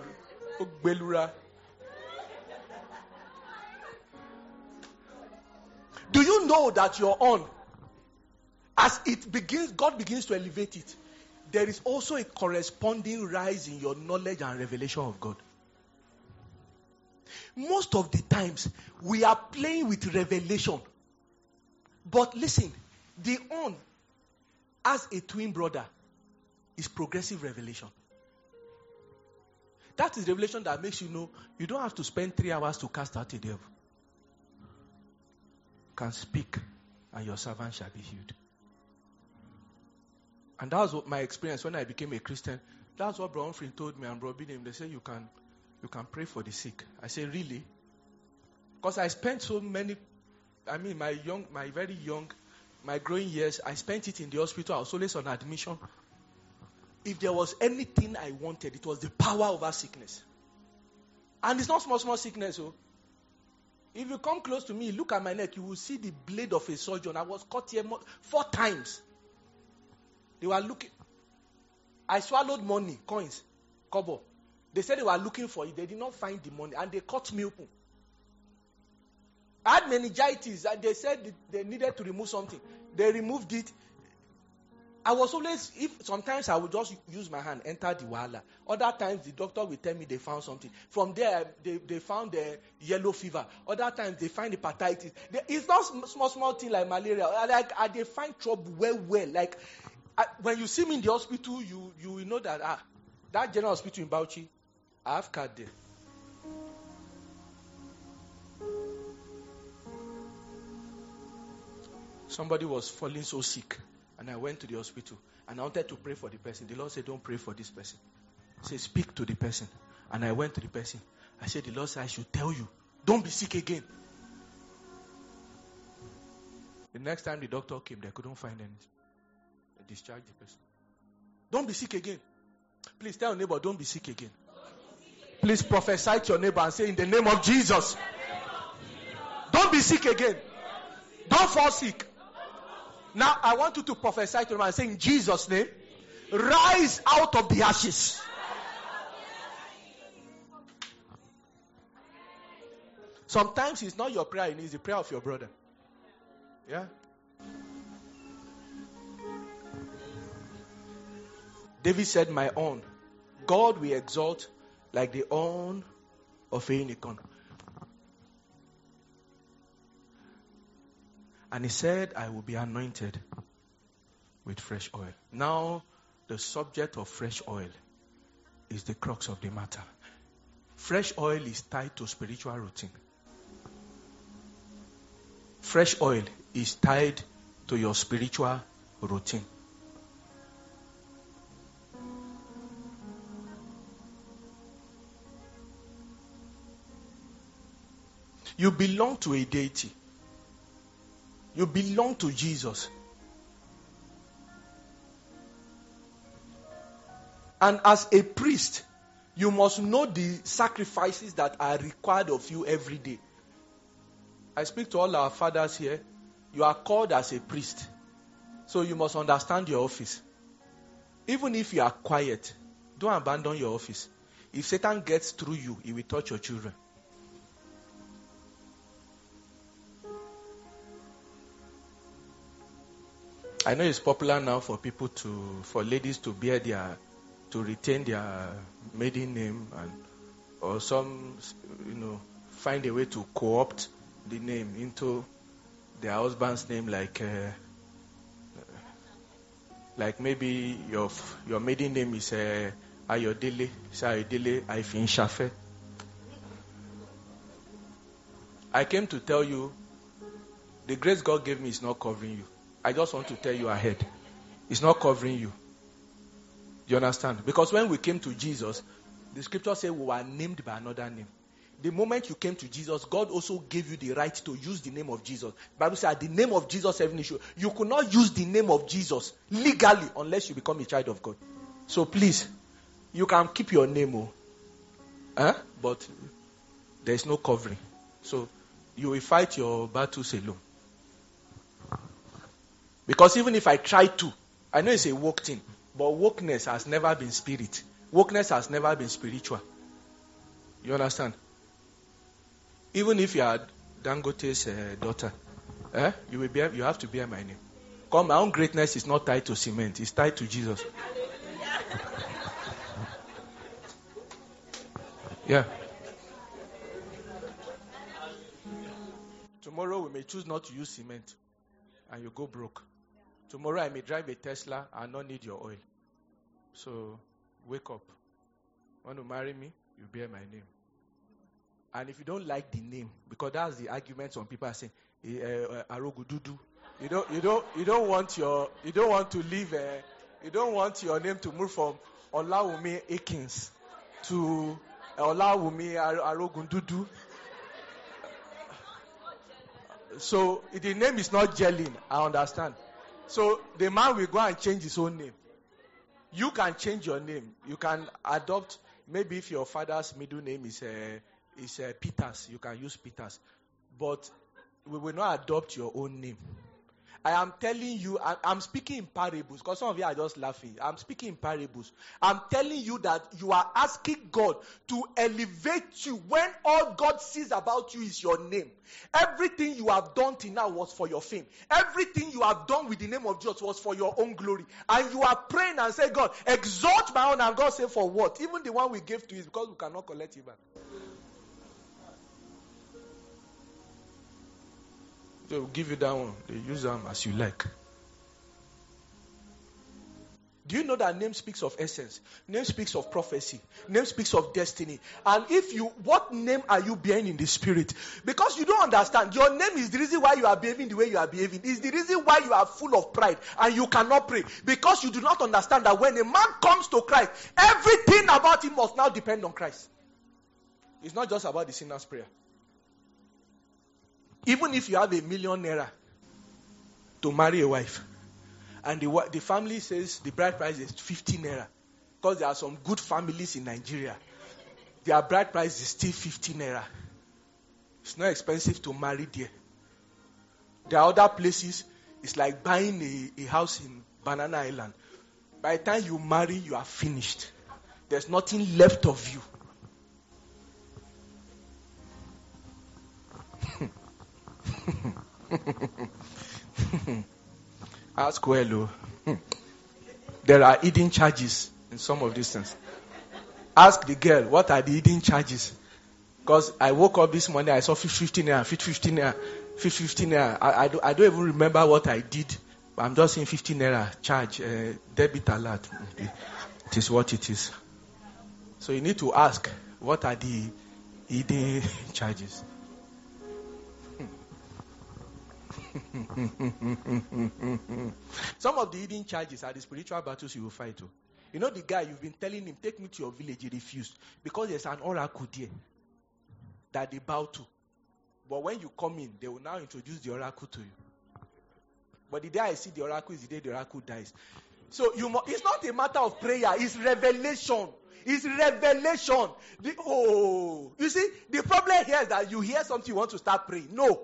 Do you know that you're on? As it begins, God begins to elevate it. There is also a corresponding rise in your knowledge and revelation of God. Most of the times, we are playing with revelation. But listen, the on, as a twin brother, is progressive revelation. That is revelation that makes you know you don't have to spend three hours to cast out a devil. You can speak and your servant shall be healed. And that was what my experience when I became a Christian. That's what Bro Humphrey told me and Bro Binim. They say you can you can pray for the sick. I say, really? Because I spent so many, I mean my young, my very young, my growing years, I spent it in the hospital. I was always on admission. If there was anything I wanted, it was the power over sickness. And it's not small, small sickness. Oh. If you come close to me, look at my neck, you will see the blade of a surgeon. I was cut here four times. They were looking. I swallowed money, coins, kobo. They said they were looking for it. They did not find the money. And they cut me open. I had meningitis. And they said they needed to remove something. They removed it. I was always, if sometimes I would just use my hand, enter the wahala. Other times the doctor will tell me they found something. From there, they, they found the yellow fever. Other times they find hepatitis. They, it's not small, small thing like malaria. Like, I, they find trouble well, well. Like, I, when you see me in the hospital, you, you will know that, ah, that general hospital in Bauchi, I have card there. Somebody was falling so sick. And I went to the hospital and I wanted to pray for the person. The Lord said, don't pray for this person. He said, speak to the person. And I went to the person. I said, the Lord said, I should tell you, don't be sick again. The next time the doctor came, they couldn't find anything. They discharged the person. Don't be sick again. Please tell your neighbor, don't be sick again. Please prophesy to your neighbor and say, in the name of Jesus, don't be sick again. Don't fall sick. Now, I want you to prophesy to him and say, in Jesus' name, rise out of the ashes. Sometimes it's not your prayer, it's the prayer of your brother. Yeah? David said, my own. God will exalt like the horn of a unicorn. And he said, I will be anointed with fresh oil. Now, the subject of fresh oil is the crux of the matter. Fresh oil is tied to spiritual routine. Fresh oil is tied to your spiritual routine. You belong to a deity. You belong to Jesus. And as a priest, you must know the sacrifices that are required of you every day. I speak to all our fathers here. You are called as a priest. So you must understand your office. Even if you are quiet, don't abandon your office. If Satan gets through you, he will touch your children. I know it's popular now for people to, for ladies to bear their, to retain their maiden name, and or some, you know, find a way to co-opt the name into their husband's name, like, uh, like maybe your your maiden name is uh, Ayodele, it's Ayodele Aifin Shafe. I came to tell you, the grace God gave me is not covering you. I just want to tell you ahead. It's not covering you. You understand? Because when we came to Jesus, the scripture says we were named by another name. The moment you came to Jesus, God also gave you the right to use the name of Jesus. The Bible says, the name of Jesus, seven issue. You could not use the name of Jesus legally unless you become a child of God. So please, you can keep your name, oh, huh? But there is no covering. So you will fight your battles alone. Because even if I try to, I know it's a woke thing, but wokeness has never been spirit. Wokeness has never been spiritual. You understand? Even if you are Dangote's uh, daughter, eh, you will bear, you have to bear my name. Because my own greatness is not tied to cement, it's tied to Jesus. Yeah. Tomorrow we may choose not to use cement and you go broke. Tomorrow I may drive a Tesla and not need your oil. So wake up. Want to marry me? You bear my name. And if you don't like the name, because that's the argument some people are saying, uh, Arogududu. You don't, you don't, you don't want your, you don't want to leave. Uh, you don't want your name to move from Olawumi Akins to Olawumi Arogundudu. So the name is not gelling. I understand. So the man will go and change his own name. You can change your name. You can adopt. Maybe if your father's middle name is uh, is uh, Peters, you can use Peters. But we will not adopt your own name. I am telling you, I, I'm speaking in parables, because some of you are just laughing. I'm speaking in parables. I'm telling you that you are asking God to elevate you when all God sees about you is your name. Everything you have done till now was for your fame. Everything you have done with the name of Jesus was for your own glory. And you are praying and say, God, exalt my own. And God say, for what? Even the one we gave to you is because we cannot collect it back. They will give you that one. They use them as you like. Do you know that name speaks of essence? Name speaks of prophecy. Name speaks of destiny. And if you, what name are you bearing in the spirit? Because you don't understand. Your name is the reason why you are behaving the way you are behaving. It's the reason why you are full of pride and you cannot pray. Because you do not understand that when a man comes to Christ, everything about him must now depend on Christ. It's not just about the sinner's prayer. Even if you have a million naira to marry a wife, and the, the family says the bride price is fifty naira, because there are some good families in Nigeria, their bride price is still fifty naira. It's not expensive to marry there. There are other places, it's like buying a, a house in Banana Island. By the time you marry, you are finished. There's nothing left of you. Ask well. There are hidden charges in some of these things. Ask the girl, what are the hidden charges? Because I woke up this morning, I saw fifty naira, fifty naira, fifty naira. I, I, do, I don't even remember what I did. I'm just saying fifty naira charge, uh, debit alert. It is what it is. So you need to ask, what are the hidden charges? Some of the hidden charges are the spiritual battles you will fight. Too. You know the guy, you've been telling him, take me to your village, he refused. Because there's an oracle there that they bow to. But when you come in, they will now introduce the oracle to you. But the day I see the oracle is the day the oracle dies. So you mu- it's not a matter of prayer, it's revelation. It's revelation. The, oh, you see, the problem here is that you hear something, you want to start praying. No.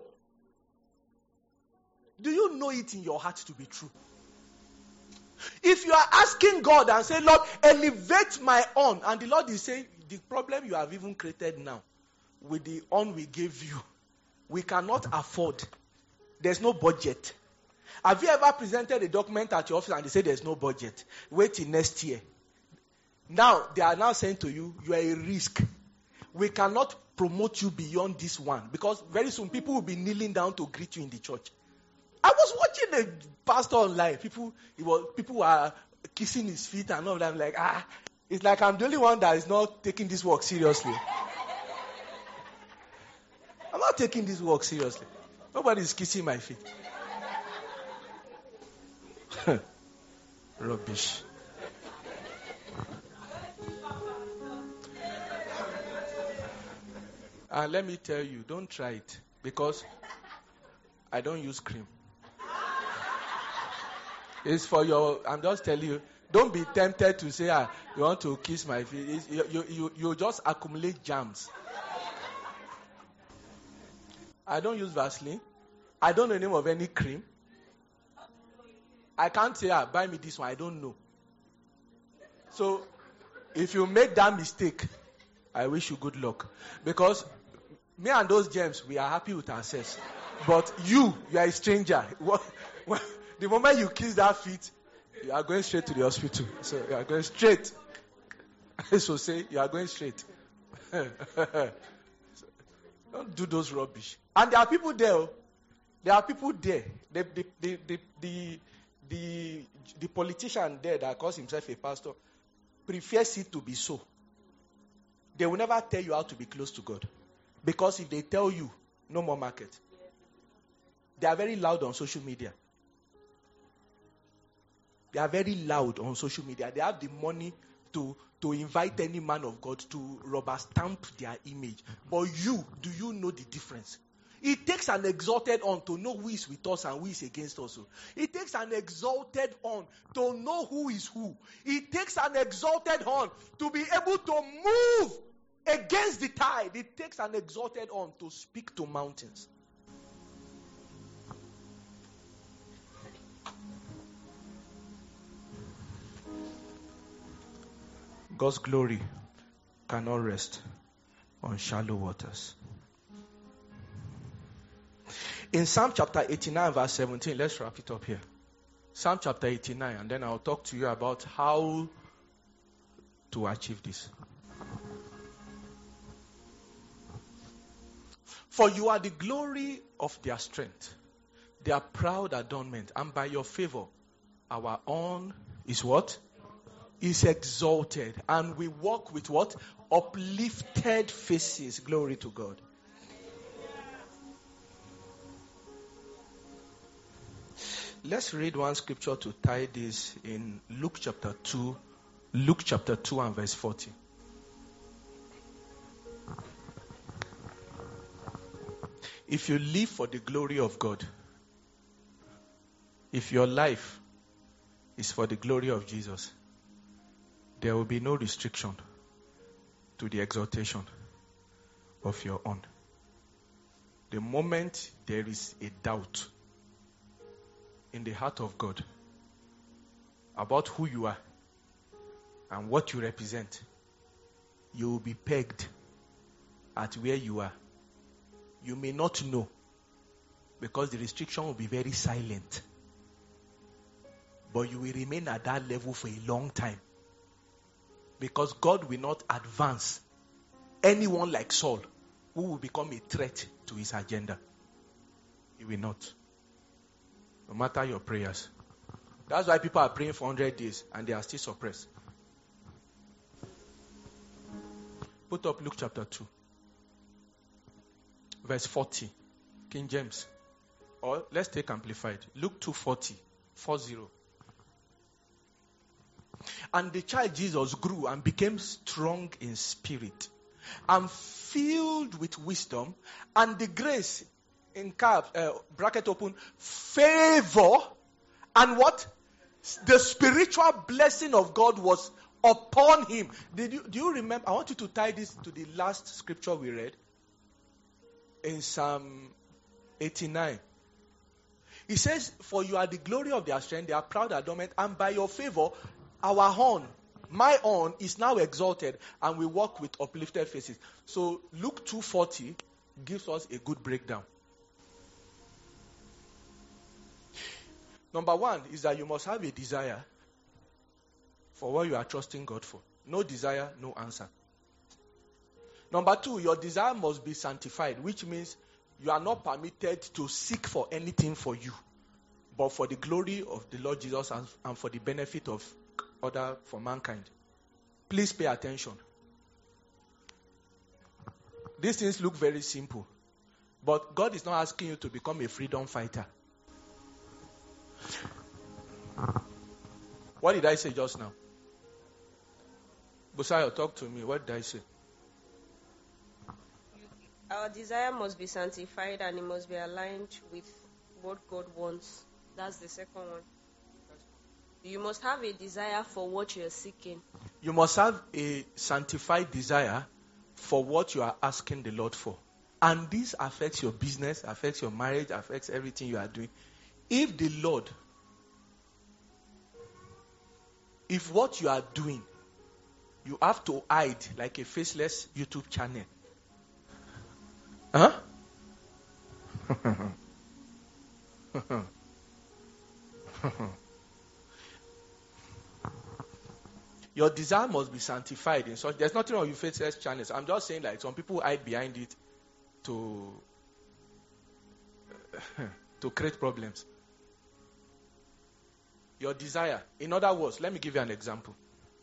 Do you know it in your heart to be true? If you are asking God and say, Lord, elevate my own, and the Lord is saying, the problem you have even created now, with the on we gave you, we cannot afford. There's no budget. Have you ever presented a document at your office and they say there's no budget? Wait till next year. Now, they are now saying to you, you are a risk. We cannot promote you beyond this one. Because very soon people will be kneeling down to greet you in the church. I was watching a pastor online. People, it was, people were kissing his feet and all that. I'm like, ah, it's like I'm the only one that is not taking this work seriously. I'm not taking this work seriously. Nobody is kissing my feet. Rubbish. And let me tell you, don't try it. Because I don't use cream. It's for your, I'm just telling you, don't be tempted to say, ah, you want to kiss my feet. It's, you, you, you, you just accumulate germs. I don't use Vaseline. I don't know the name of any cream. I can't say, ah, buy me this one. I don't know. So, if you make that mistake, I wish you good luck. Because me and those germs, we are happy with ourselves. But you, you are a stranger. The moment you kiss that feet, you are going straight to the hospital. So, you are going straight. So say, you are going straight. Don't do those rubbish. And there are people there. There are people there. The, the, the, the, the, the, the politician there that calls himself a pastor prefers it to be so. They will never tell you how to be close to God. Because if they tell you, no more market. They are very loud on social media. They are very loud on social media. They have the money to, to invite any man of God to rubber stamp their image. But you, do you know the difference? It takes an exalted one to know who is with us and who is against us. It takes an exalted one to know who is who. It takes an exalted one to be able to move against the tide. It takes an exalted one to speak to mountains. God's glory cannot rest on shallow waters. In Psalm chapter eighty-nine, verse seventeen, let's wrap it up here. Psalm chapter eighty-nine, and then I'll talk to you about how to achieve this. For you are the glory of their strength, their proud adornment, and by your favor, our own is what? Is exalted, and we walk with what? Uplifted faces. Glory to God. Let's read one scripture to tie this in Luke chapter two. Luke chapter two and verse forty. If you live for the glory of God, if your life is for the glory of Jesus, there will be no restriction to the exaltation of your own. The moment there is a doubt in the heart of God about who you are and what you represent, you will be pegged at where you are. You may not know, because the restriction will be very silent. But you will remain at that level for a long time. Because God will not advance anyone like Saul who will become a threat to his agenda. He will not. No matter your prayers. That's why people are praying for one hundred days and they are still suppressed. Put up Luke chapter two. Verse forty. King James. Or let's take Amplified. Luke two forty. forty. And the child Jesus grew and became strong in spirit, I'm filled with wisdom, and the grace, in cap, uh, bracket open, favor, and what? The spiritual blessing of God was upon him. Did you, do you remember? I want you to tie this to the last scripture we read in Psalm eighty-nine. He says, for you are the glory of their strength, they are proud adornment, and by your favor, our horn, my horn, is now exalted, and we walk with uplifted faces. So Luke two forty gives us a good breakdown. Number one is that you must have a desire for what you are trusting God for. No desire, no answer. Number two, your desire must be sanctified, which means you are not permitted to seek for anything for you, but for the glory of the Lord Jesus and, and for the benefit of other, for mankind. Please pay attention. These things look very simple, but God is not asking you to become a freedom fighter. What did I say just now? Busayo, talk to me. What did I say? Our desire must be sanctified and it must be aligned with what God wants. That's the second one. You must have a desire for what you're seeking. You must have a sanctified desire for what you are asking the Lord for. And this affects your business, affects your marriage, affects everything you are doing. If the Lord, if what you are doing, you have to hide like a faceless YouTube channel. Huh? Your desire must be sanctified in such. There's nothing wrong with faceless channels. I'm just saying, like, some people hide behind it to to create problems. Your desire. In other words, let me give you an example.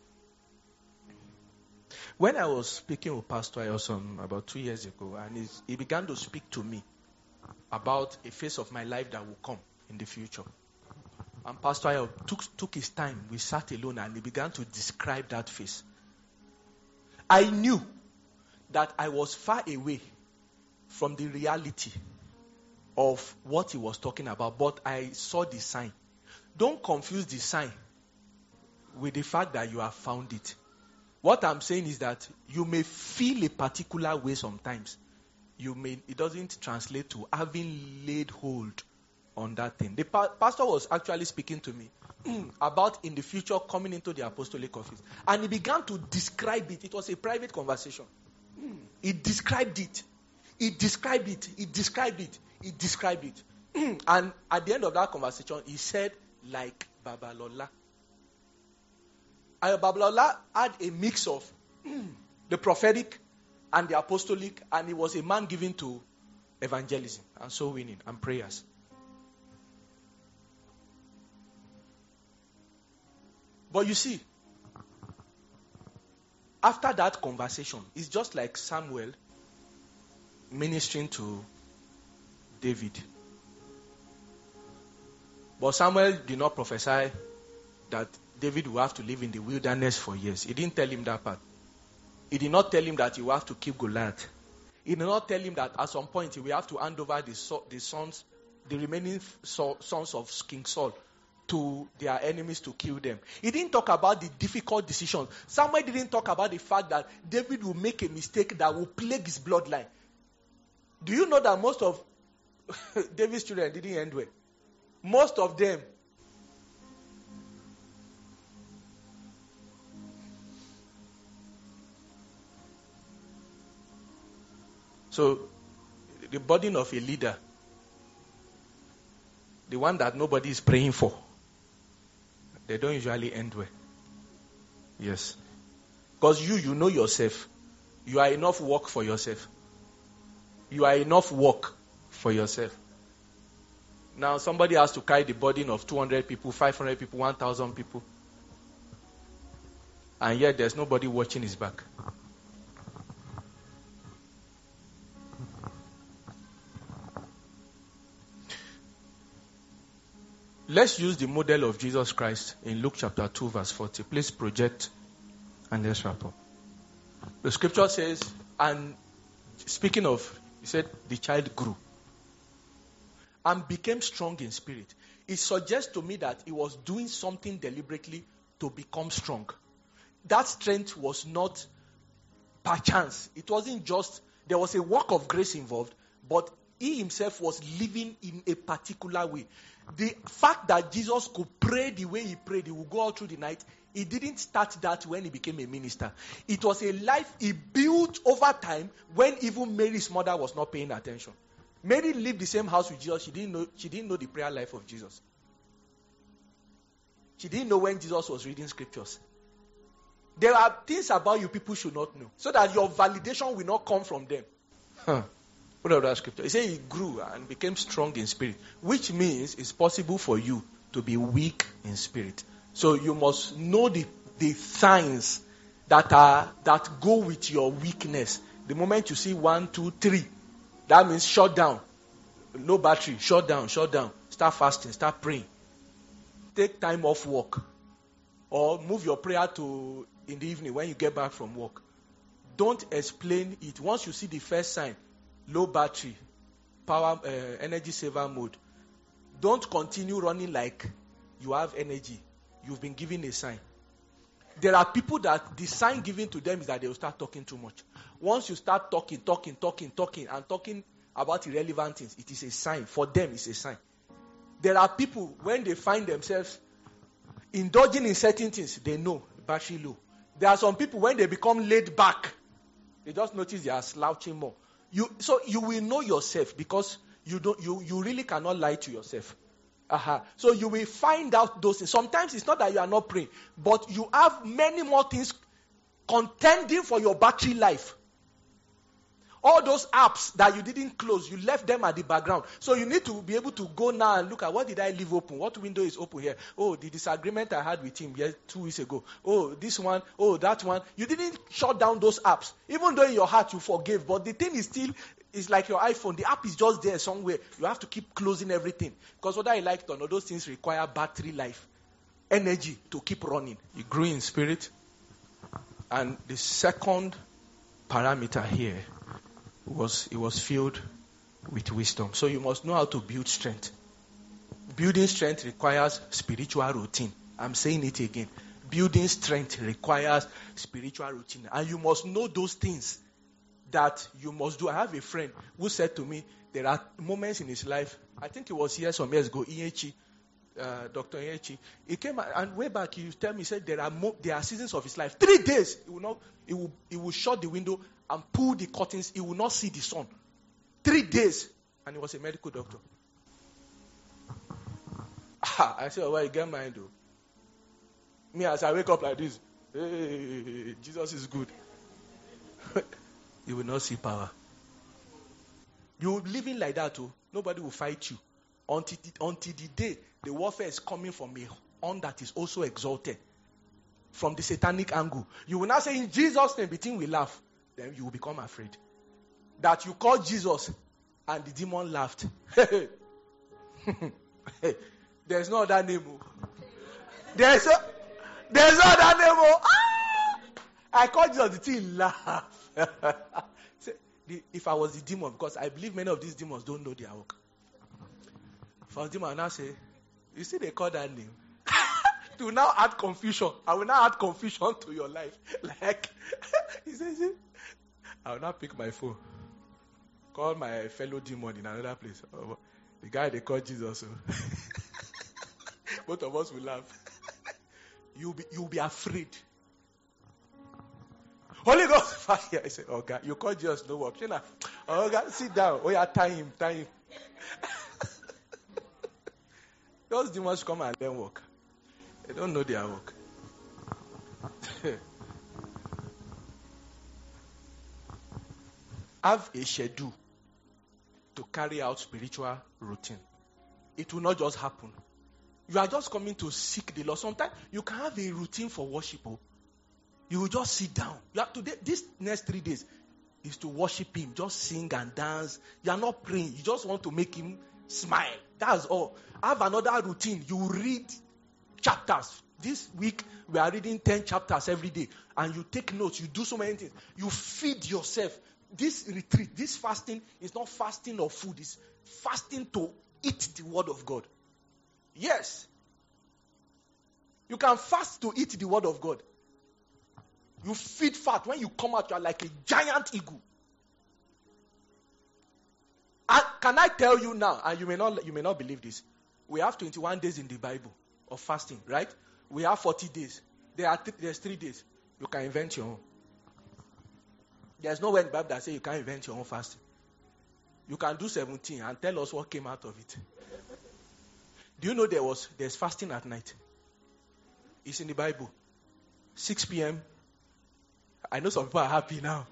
When I was speaking with Pastor Ayosom about two years ago, and he began to speak to me about a phase of my life that will come in the future. And Pastor Ayo took, took his time. We sat alone and he began to describe that phase. I knew that I was far away from the reality of what he was talking about, but I saw the sign. Don't confuse the sign with the fact that you have found it. What I'm saying is that you may feel a particular way sometimes. You may, it doesn't translate to having laid hold on that thing. The pa- pastor was actually speaking to me about in the future coming into the apostolic office. And he began to describe it. It was a private conversation. He described it. He described it. He described it. He described it. And at the end of that conversation, he said, like Babalola. And Babalola had a mix of the prophetic and the apostolic, and he was a man given to evangelism and soul winning and prayers. But you see, after that conversation, it's just like Samuel ministering to David. But Samuel did not prophesy that David will have to live in the wilderness for years. He didn't tell him that part. He did not tell him that he will have to keep Goliath. He did not tell him that at some point he will have to hand over the, so, the sons, the remaining so, sons of King Saul to their enemies to kill them. He didn't talk about the difficult decisions. Samuel didn't talk about the fact that David will make a mistake that will plague his bloodline. Do you know that most of David's children didn't end well? Most of them. So, the burden of a leader, the one that nobody is praying for, they don't usually end well. Yes. Because you, you know yourself. You are enough work for yourself. You are enough work for yourself. Now, somebody has to carry the burden of two hundred people, five hundred people, one thousand people. And yet, there's nobody watching his back. Let's use the model of Jesus Christ in Luke chapter two, verse forty. Please project and let's wrap up. The scripture says, And speaking of, he said the child grew and became strong in spirit. It suggests to me that he was doing something deliberately to become strong. That strength was not by chance. It wasn't just, there was a work of grace involved, but he himself was living in a particular way. The fact that Jesus could pray the way he prayed, he would go out through the night, he didn't start that when he became a minister. It was a life he built over time when even Mary's mother was not paying attention. Mary lived the same house with Jesus. She didn't know, she didn't know the prayer life of Jesus. She didn't know when Jesus was reading scriptures. There are things about you people should not know, so that your validation will not come from them. Huh. What about that scripture? He said he grew and became strong in spirit, which means it's possible for you to be weak in spirit. So you must know the, the signs that are that go with your weakness. The moment you see one, two, three, that means shut down. No battery, shut down, shut down. Start fasting, start praying. Take time off work. Or move your prayer to in the evening when you get back from work. Don't explain it. Once you see the first sign, low battery, power, uh, energy saver mode, don't continue running like you have energy. You've been given a sign. There are people that the sign given to them is that they will start talking too much. Once you start talking, talking, talking, talking, and talking about irrelevant things, it is a sign. For them, it's a sign. There are people, when they find themselves indulging in certain things, they know battery low. There are some people, when they become laid back, they just notice they are slouching more. You, so you will know yourself, because you don't. You, you really cannot lie to yourself. Uh-huh. So you will find out those things. Sometimes it's not that you are not praying, but you have many more things contending for your battery life. All those apps that you didn't close, you left them at the background. So you need to be able to go now and look at, what did I leave open? What window is open here? Oh, the disagreement I had with him yes, two weeks ago. Oh, this one. Oh, that one. You didn't shut down those apps. Even though in your heart you forgave, but the thing is still, it's like your iPhone. The app is just there somewhere. You have to keep closing everything. Because whether you like it or not, those things require battery life, energy to keep running. You grew in spirit. And the second parameter here was it was filled with wisdom. So you must know how to build strength. Building strength requires spiritual routine. I'm saying it again. Building strength requires spiritual routine. And you must know those things that you must do. I have a friend who said to me, there are moments in his life, I think it was here some years ago, Ihechi, uh, Doctor Ihechi, he came and way back, he tell me, he said there are mo- there are seasons of his life. Three days, he will not, he will, he will shut the window and pull the curtains. He will not see the sun. Three days. And he was a medical doctor. I said, oh, well, you get mine though. Me, as I wake up like this, hey, Jesus is good. You will not see power. You living like that too. Nobody will fight you. Until the, until the day the warfare is coming from a horn that is also exalted. From the satanic angle. You will not say, in Jesus' name, between we laugh. Then you will become afraid. That you called Jesus and the demon laughed. There's no other name. There's, a, there's no other name. Ah! I called Jesus, the thing laughed. If I was the demon, because I believe many of these demons don't know their work. If I was the demon, I will now say, you see they call that name. To now add confusion. I will now add confusion to your life. Like, he says, I will now pick my phone. Call my fellow demon in another place. Oh, the guy they call Jesus. Both of us will laugh. You'll be, you'll be afraid. Holy Ghost fire. I said, oh God, you call Jesus, no work. Oh God, sit down. Oh yeah, tie him, tie him. Those demons come and then work. They don't know their work. Have a schedule to carry out spiritual routine. It will not just happen. You are just coming to seek the Lord. Sometimes you can have a routine for worship. Oh. You will just sit down. You have to, this next three days is to worship Him. Just sing and dance. You are not praying. You just want to make Him smile. That's all. Have another routine. You read chapters. This week we are reading ten chapters every day. And you take notes. You do so many things. You feed yourself this retreat, this fasting is not fasting of food. It's fasting to eat the word of God. Yes. You can fast to eat the word of God. You feed fat. When you come out, you are like a giant eagle. And can I tell you now, and you may not you may not believe this, we have twenty-one days in the Bible of fasting, right? We have forty days. There are th- there's three days. You can invent your own. There's nowhere in the Bible that says you can't invent your own fasting. You can do seventeen and tell us what came out of it. Do you know there was there's fasting at night? It's in the Bible. six p.m. I know some people are happy now.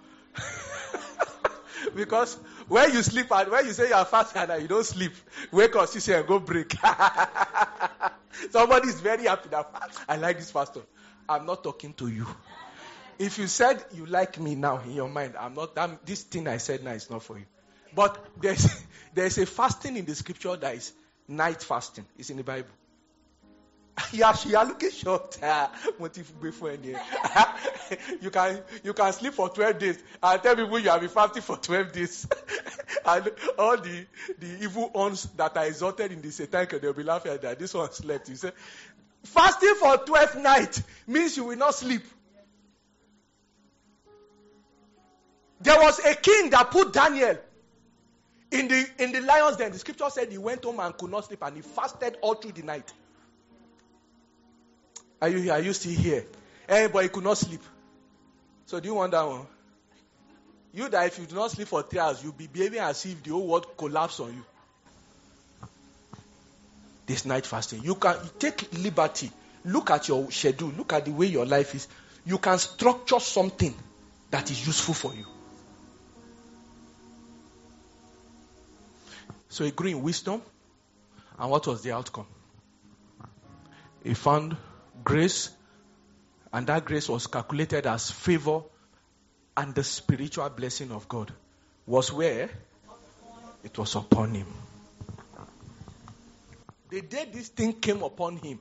Because when you sleep and when you say you are fasting and you don't sleep, wake up, see, and go break. Somebody is very happy that I like this pastor. I'm not talking to you. If you said you like me now in your mind, I'm not. I'm, this thing I said now is not for you. But there's there's a fasting in the scripture that is night fasting. It's in the Bible. Yeah, she are looking shocked. you can you can sleep for twelve days and tell people you have been fasting for twelve days. And all the, the evil ones that are exalted in the satanic, they'll be laughing at that. This one slept. You say, fasting for twelve nights means you will not sleep. There was a king that put Daniel in the in the lion's den. The scripture said he went home and could not sleep and he fasted all through the night. Are you here? Are you still here? Eh, but he could not sleep. So do you want that one? You that if you do not sleep for three hours, you'll be behaving as if the whole world collapsed on you. This night fasting. You can take liberty. Look at your schedule. Look at the way your life is. You can structure something that is useful for you. So he grew in wisdom. And what was the outcome? He found grace, and that grace was calculated as favor, and the spiritual blessing of God was where? It was upon him. The day this thing came upon him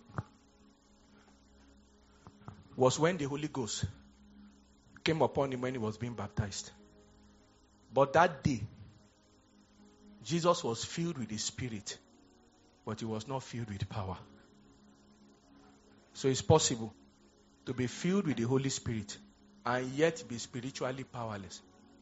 was when the Holy Ghost came upon him when he was being baptized. But that day, Jesus was filled with the Spirit, but he was not filled with power. So it's possible to be filled with the Holy Spirit and yet be spiritually powerless.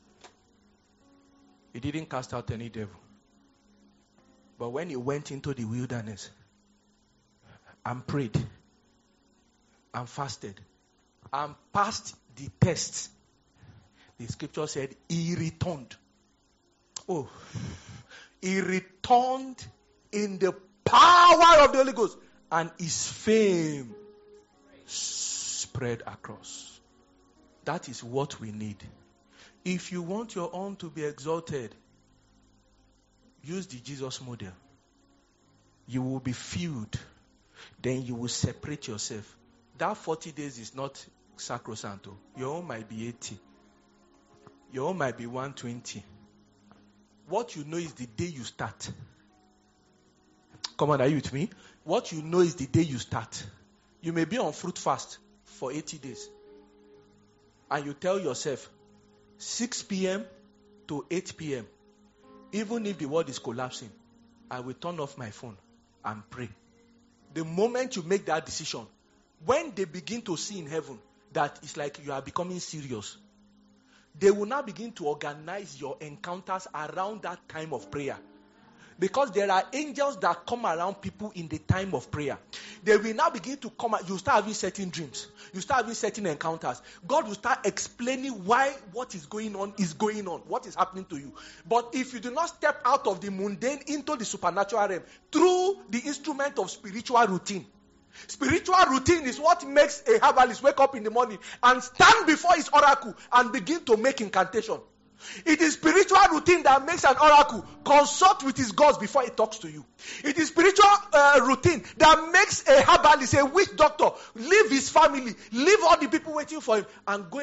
He didn't cast out any devil. But when he went into the wilderness and prayed and fasted and passed the test, the scripture said he returned. Oh, he returned in the power of the Holy Ghost, and his fame spread across. That is what we need. If you want your own to be exalted, use the Jesus model. You will be filled. Then you will separate yourself. That forty days is not sacrosanct. Your own might be eighty. Your own might be one hundred twenty. What you know is the day you start. Come on, are you with me? What you know is the day you start. You may be on fruit fast for eighty days. And you tell yourself, six p.m. to eight p.m., even if the world is collapsing, I will turn off my phone and pray. The moment you make that decision, when they begin to see in heaven that it's like you are becoming serious, they will now begin to organize your encounters around that time of prayer. Because there are angels that come around people in the time of prayer. They will now begin to come. You start having certain dreams. You start having certain encounters. God will start explaining why what is going on is going on. What is happening to you. But if you do not step out of the mundane into the supernatural realm through the instrument of spiritual routine. Spiritual routine is what makes a herbalist wake up in the morning and stand before his oracle and begin to make incantation. It is spiritual routine that makes an oracle consult with his gods before he talks to you. It is spiritual uh, routine that makes a herbalist, a witch doctor, leave his family, leave all the people waiting for him and go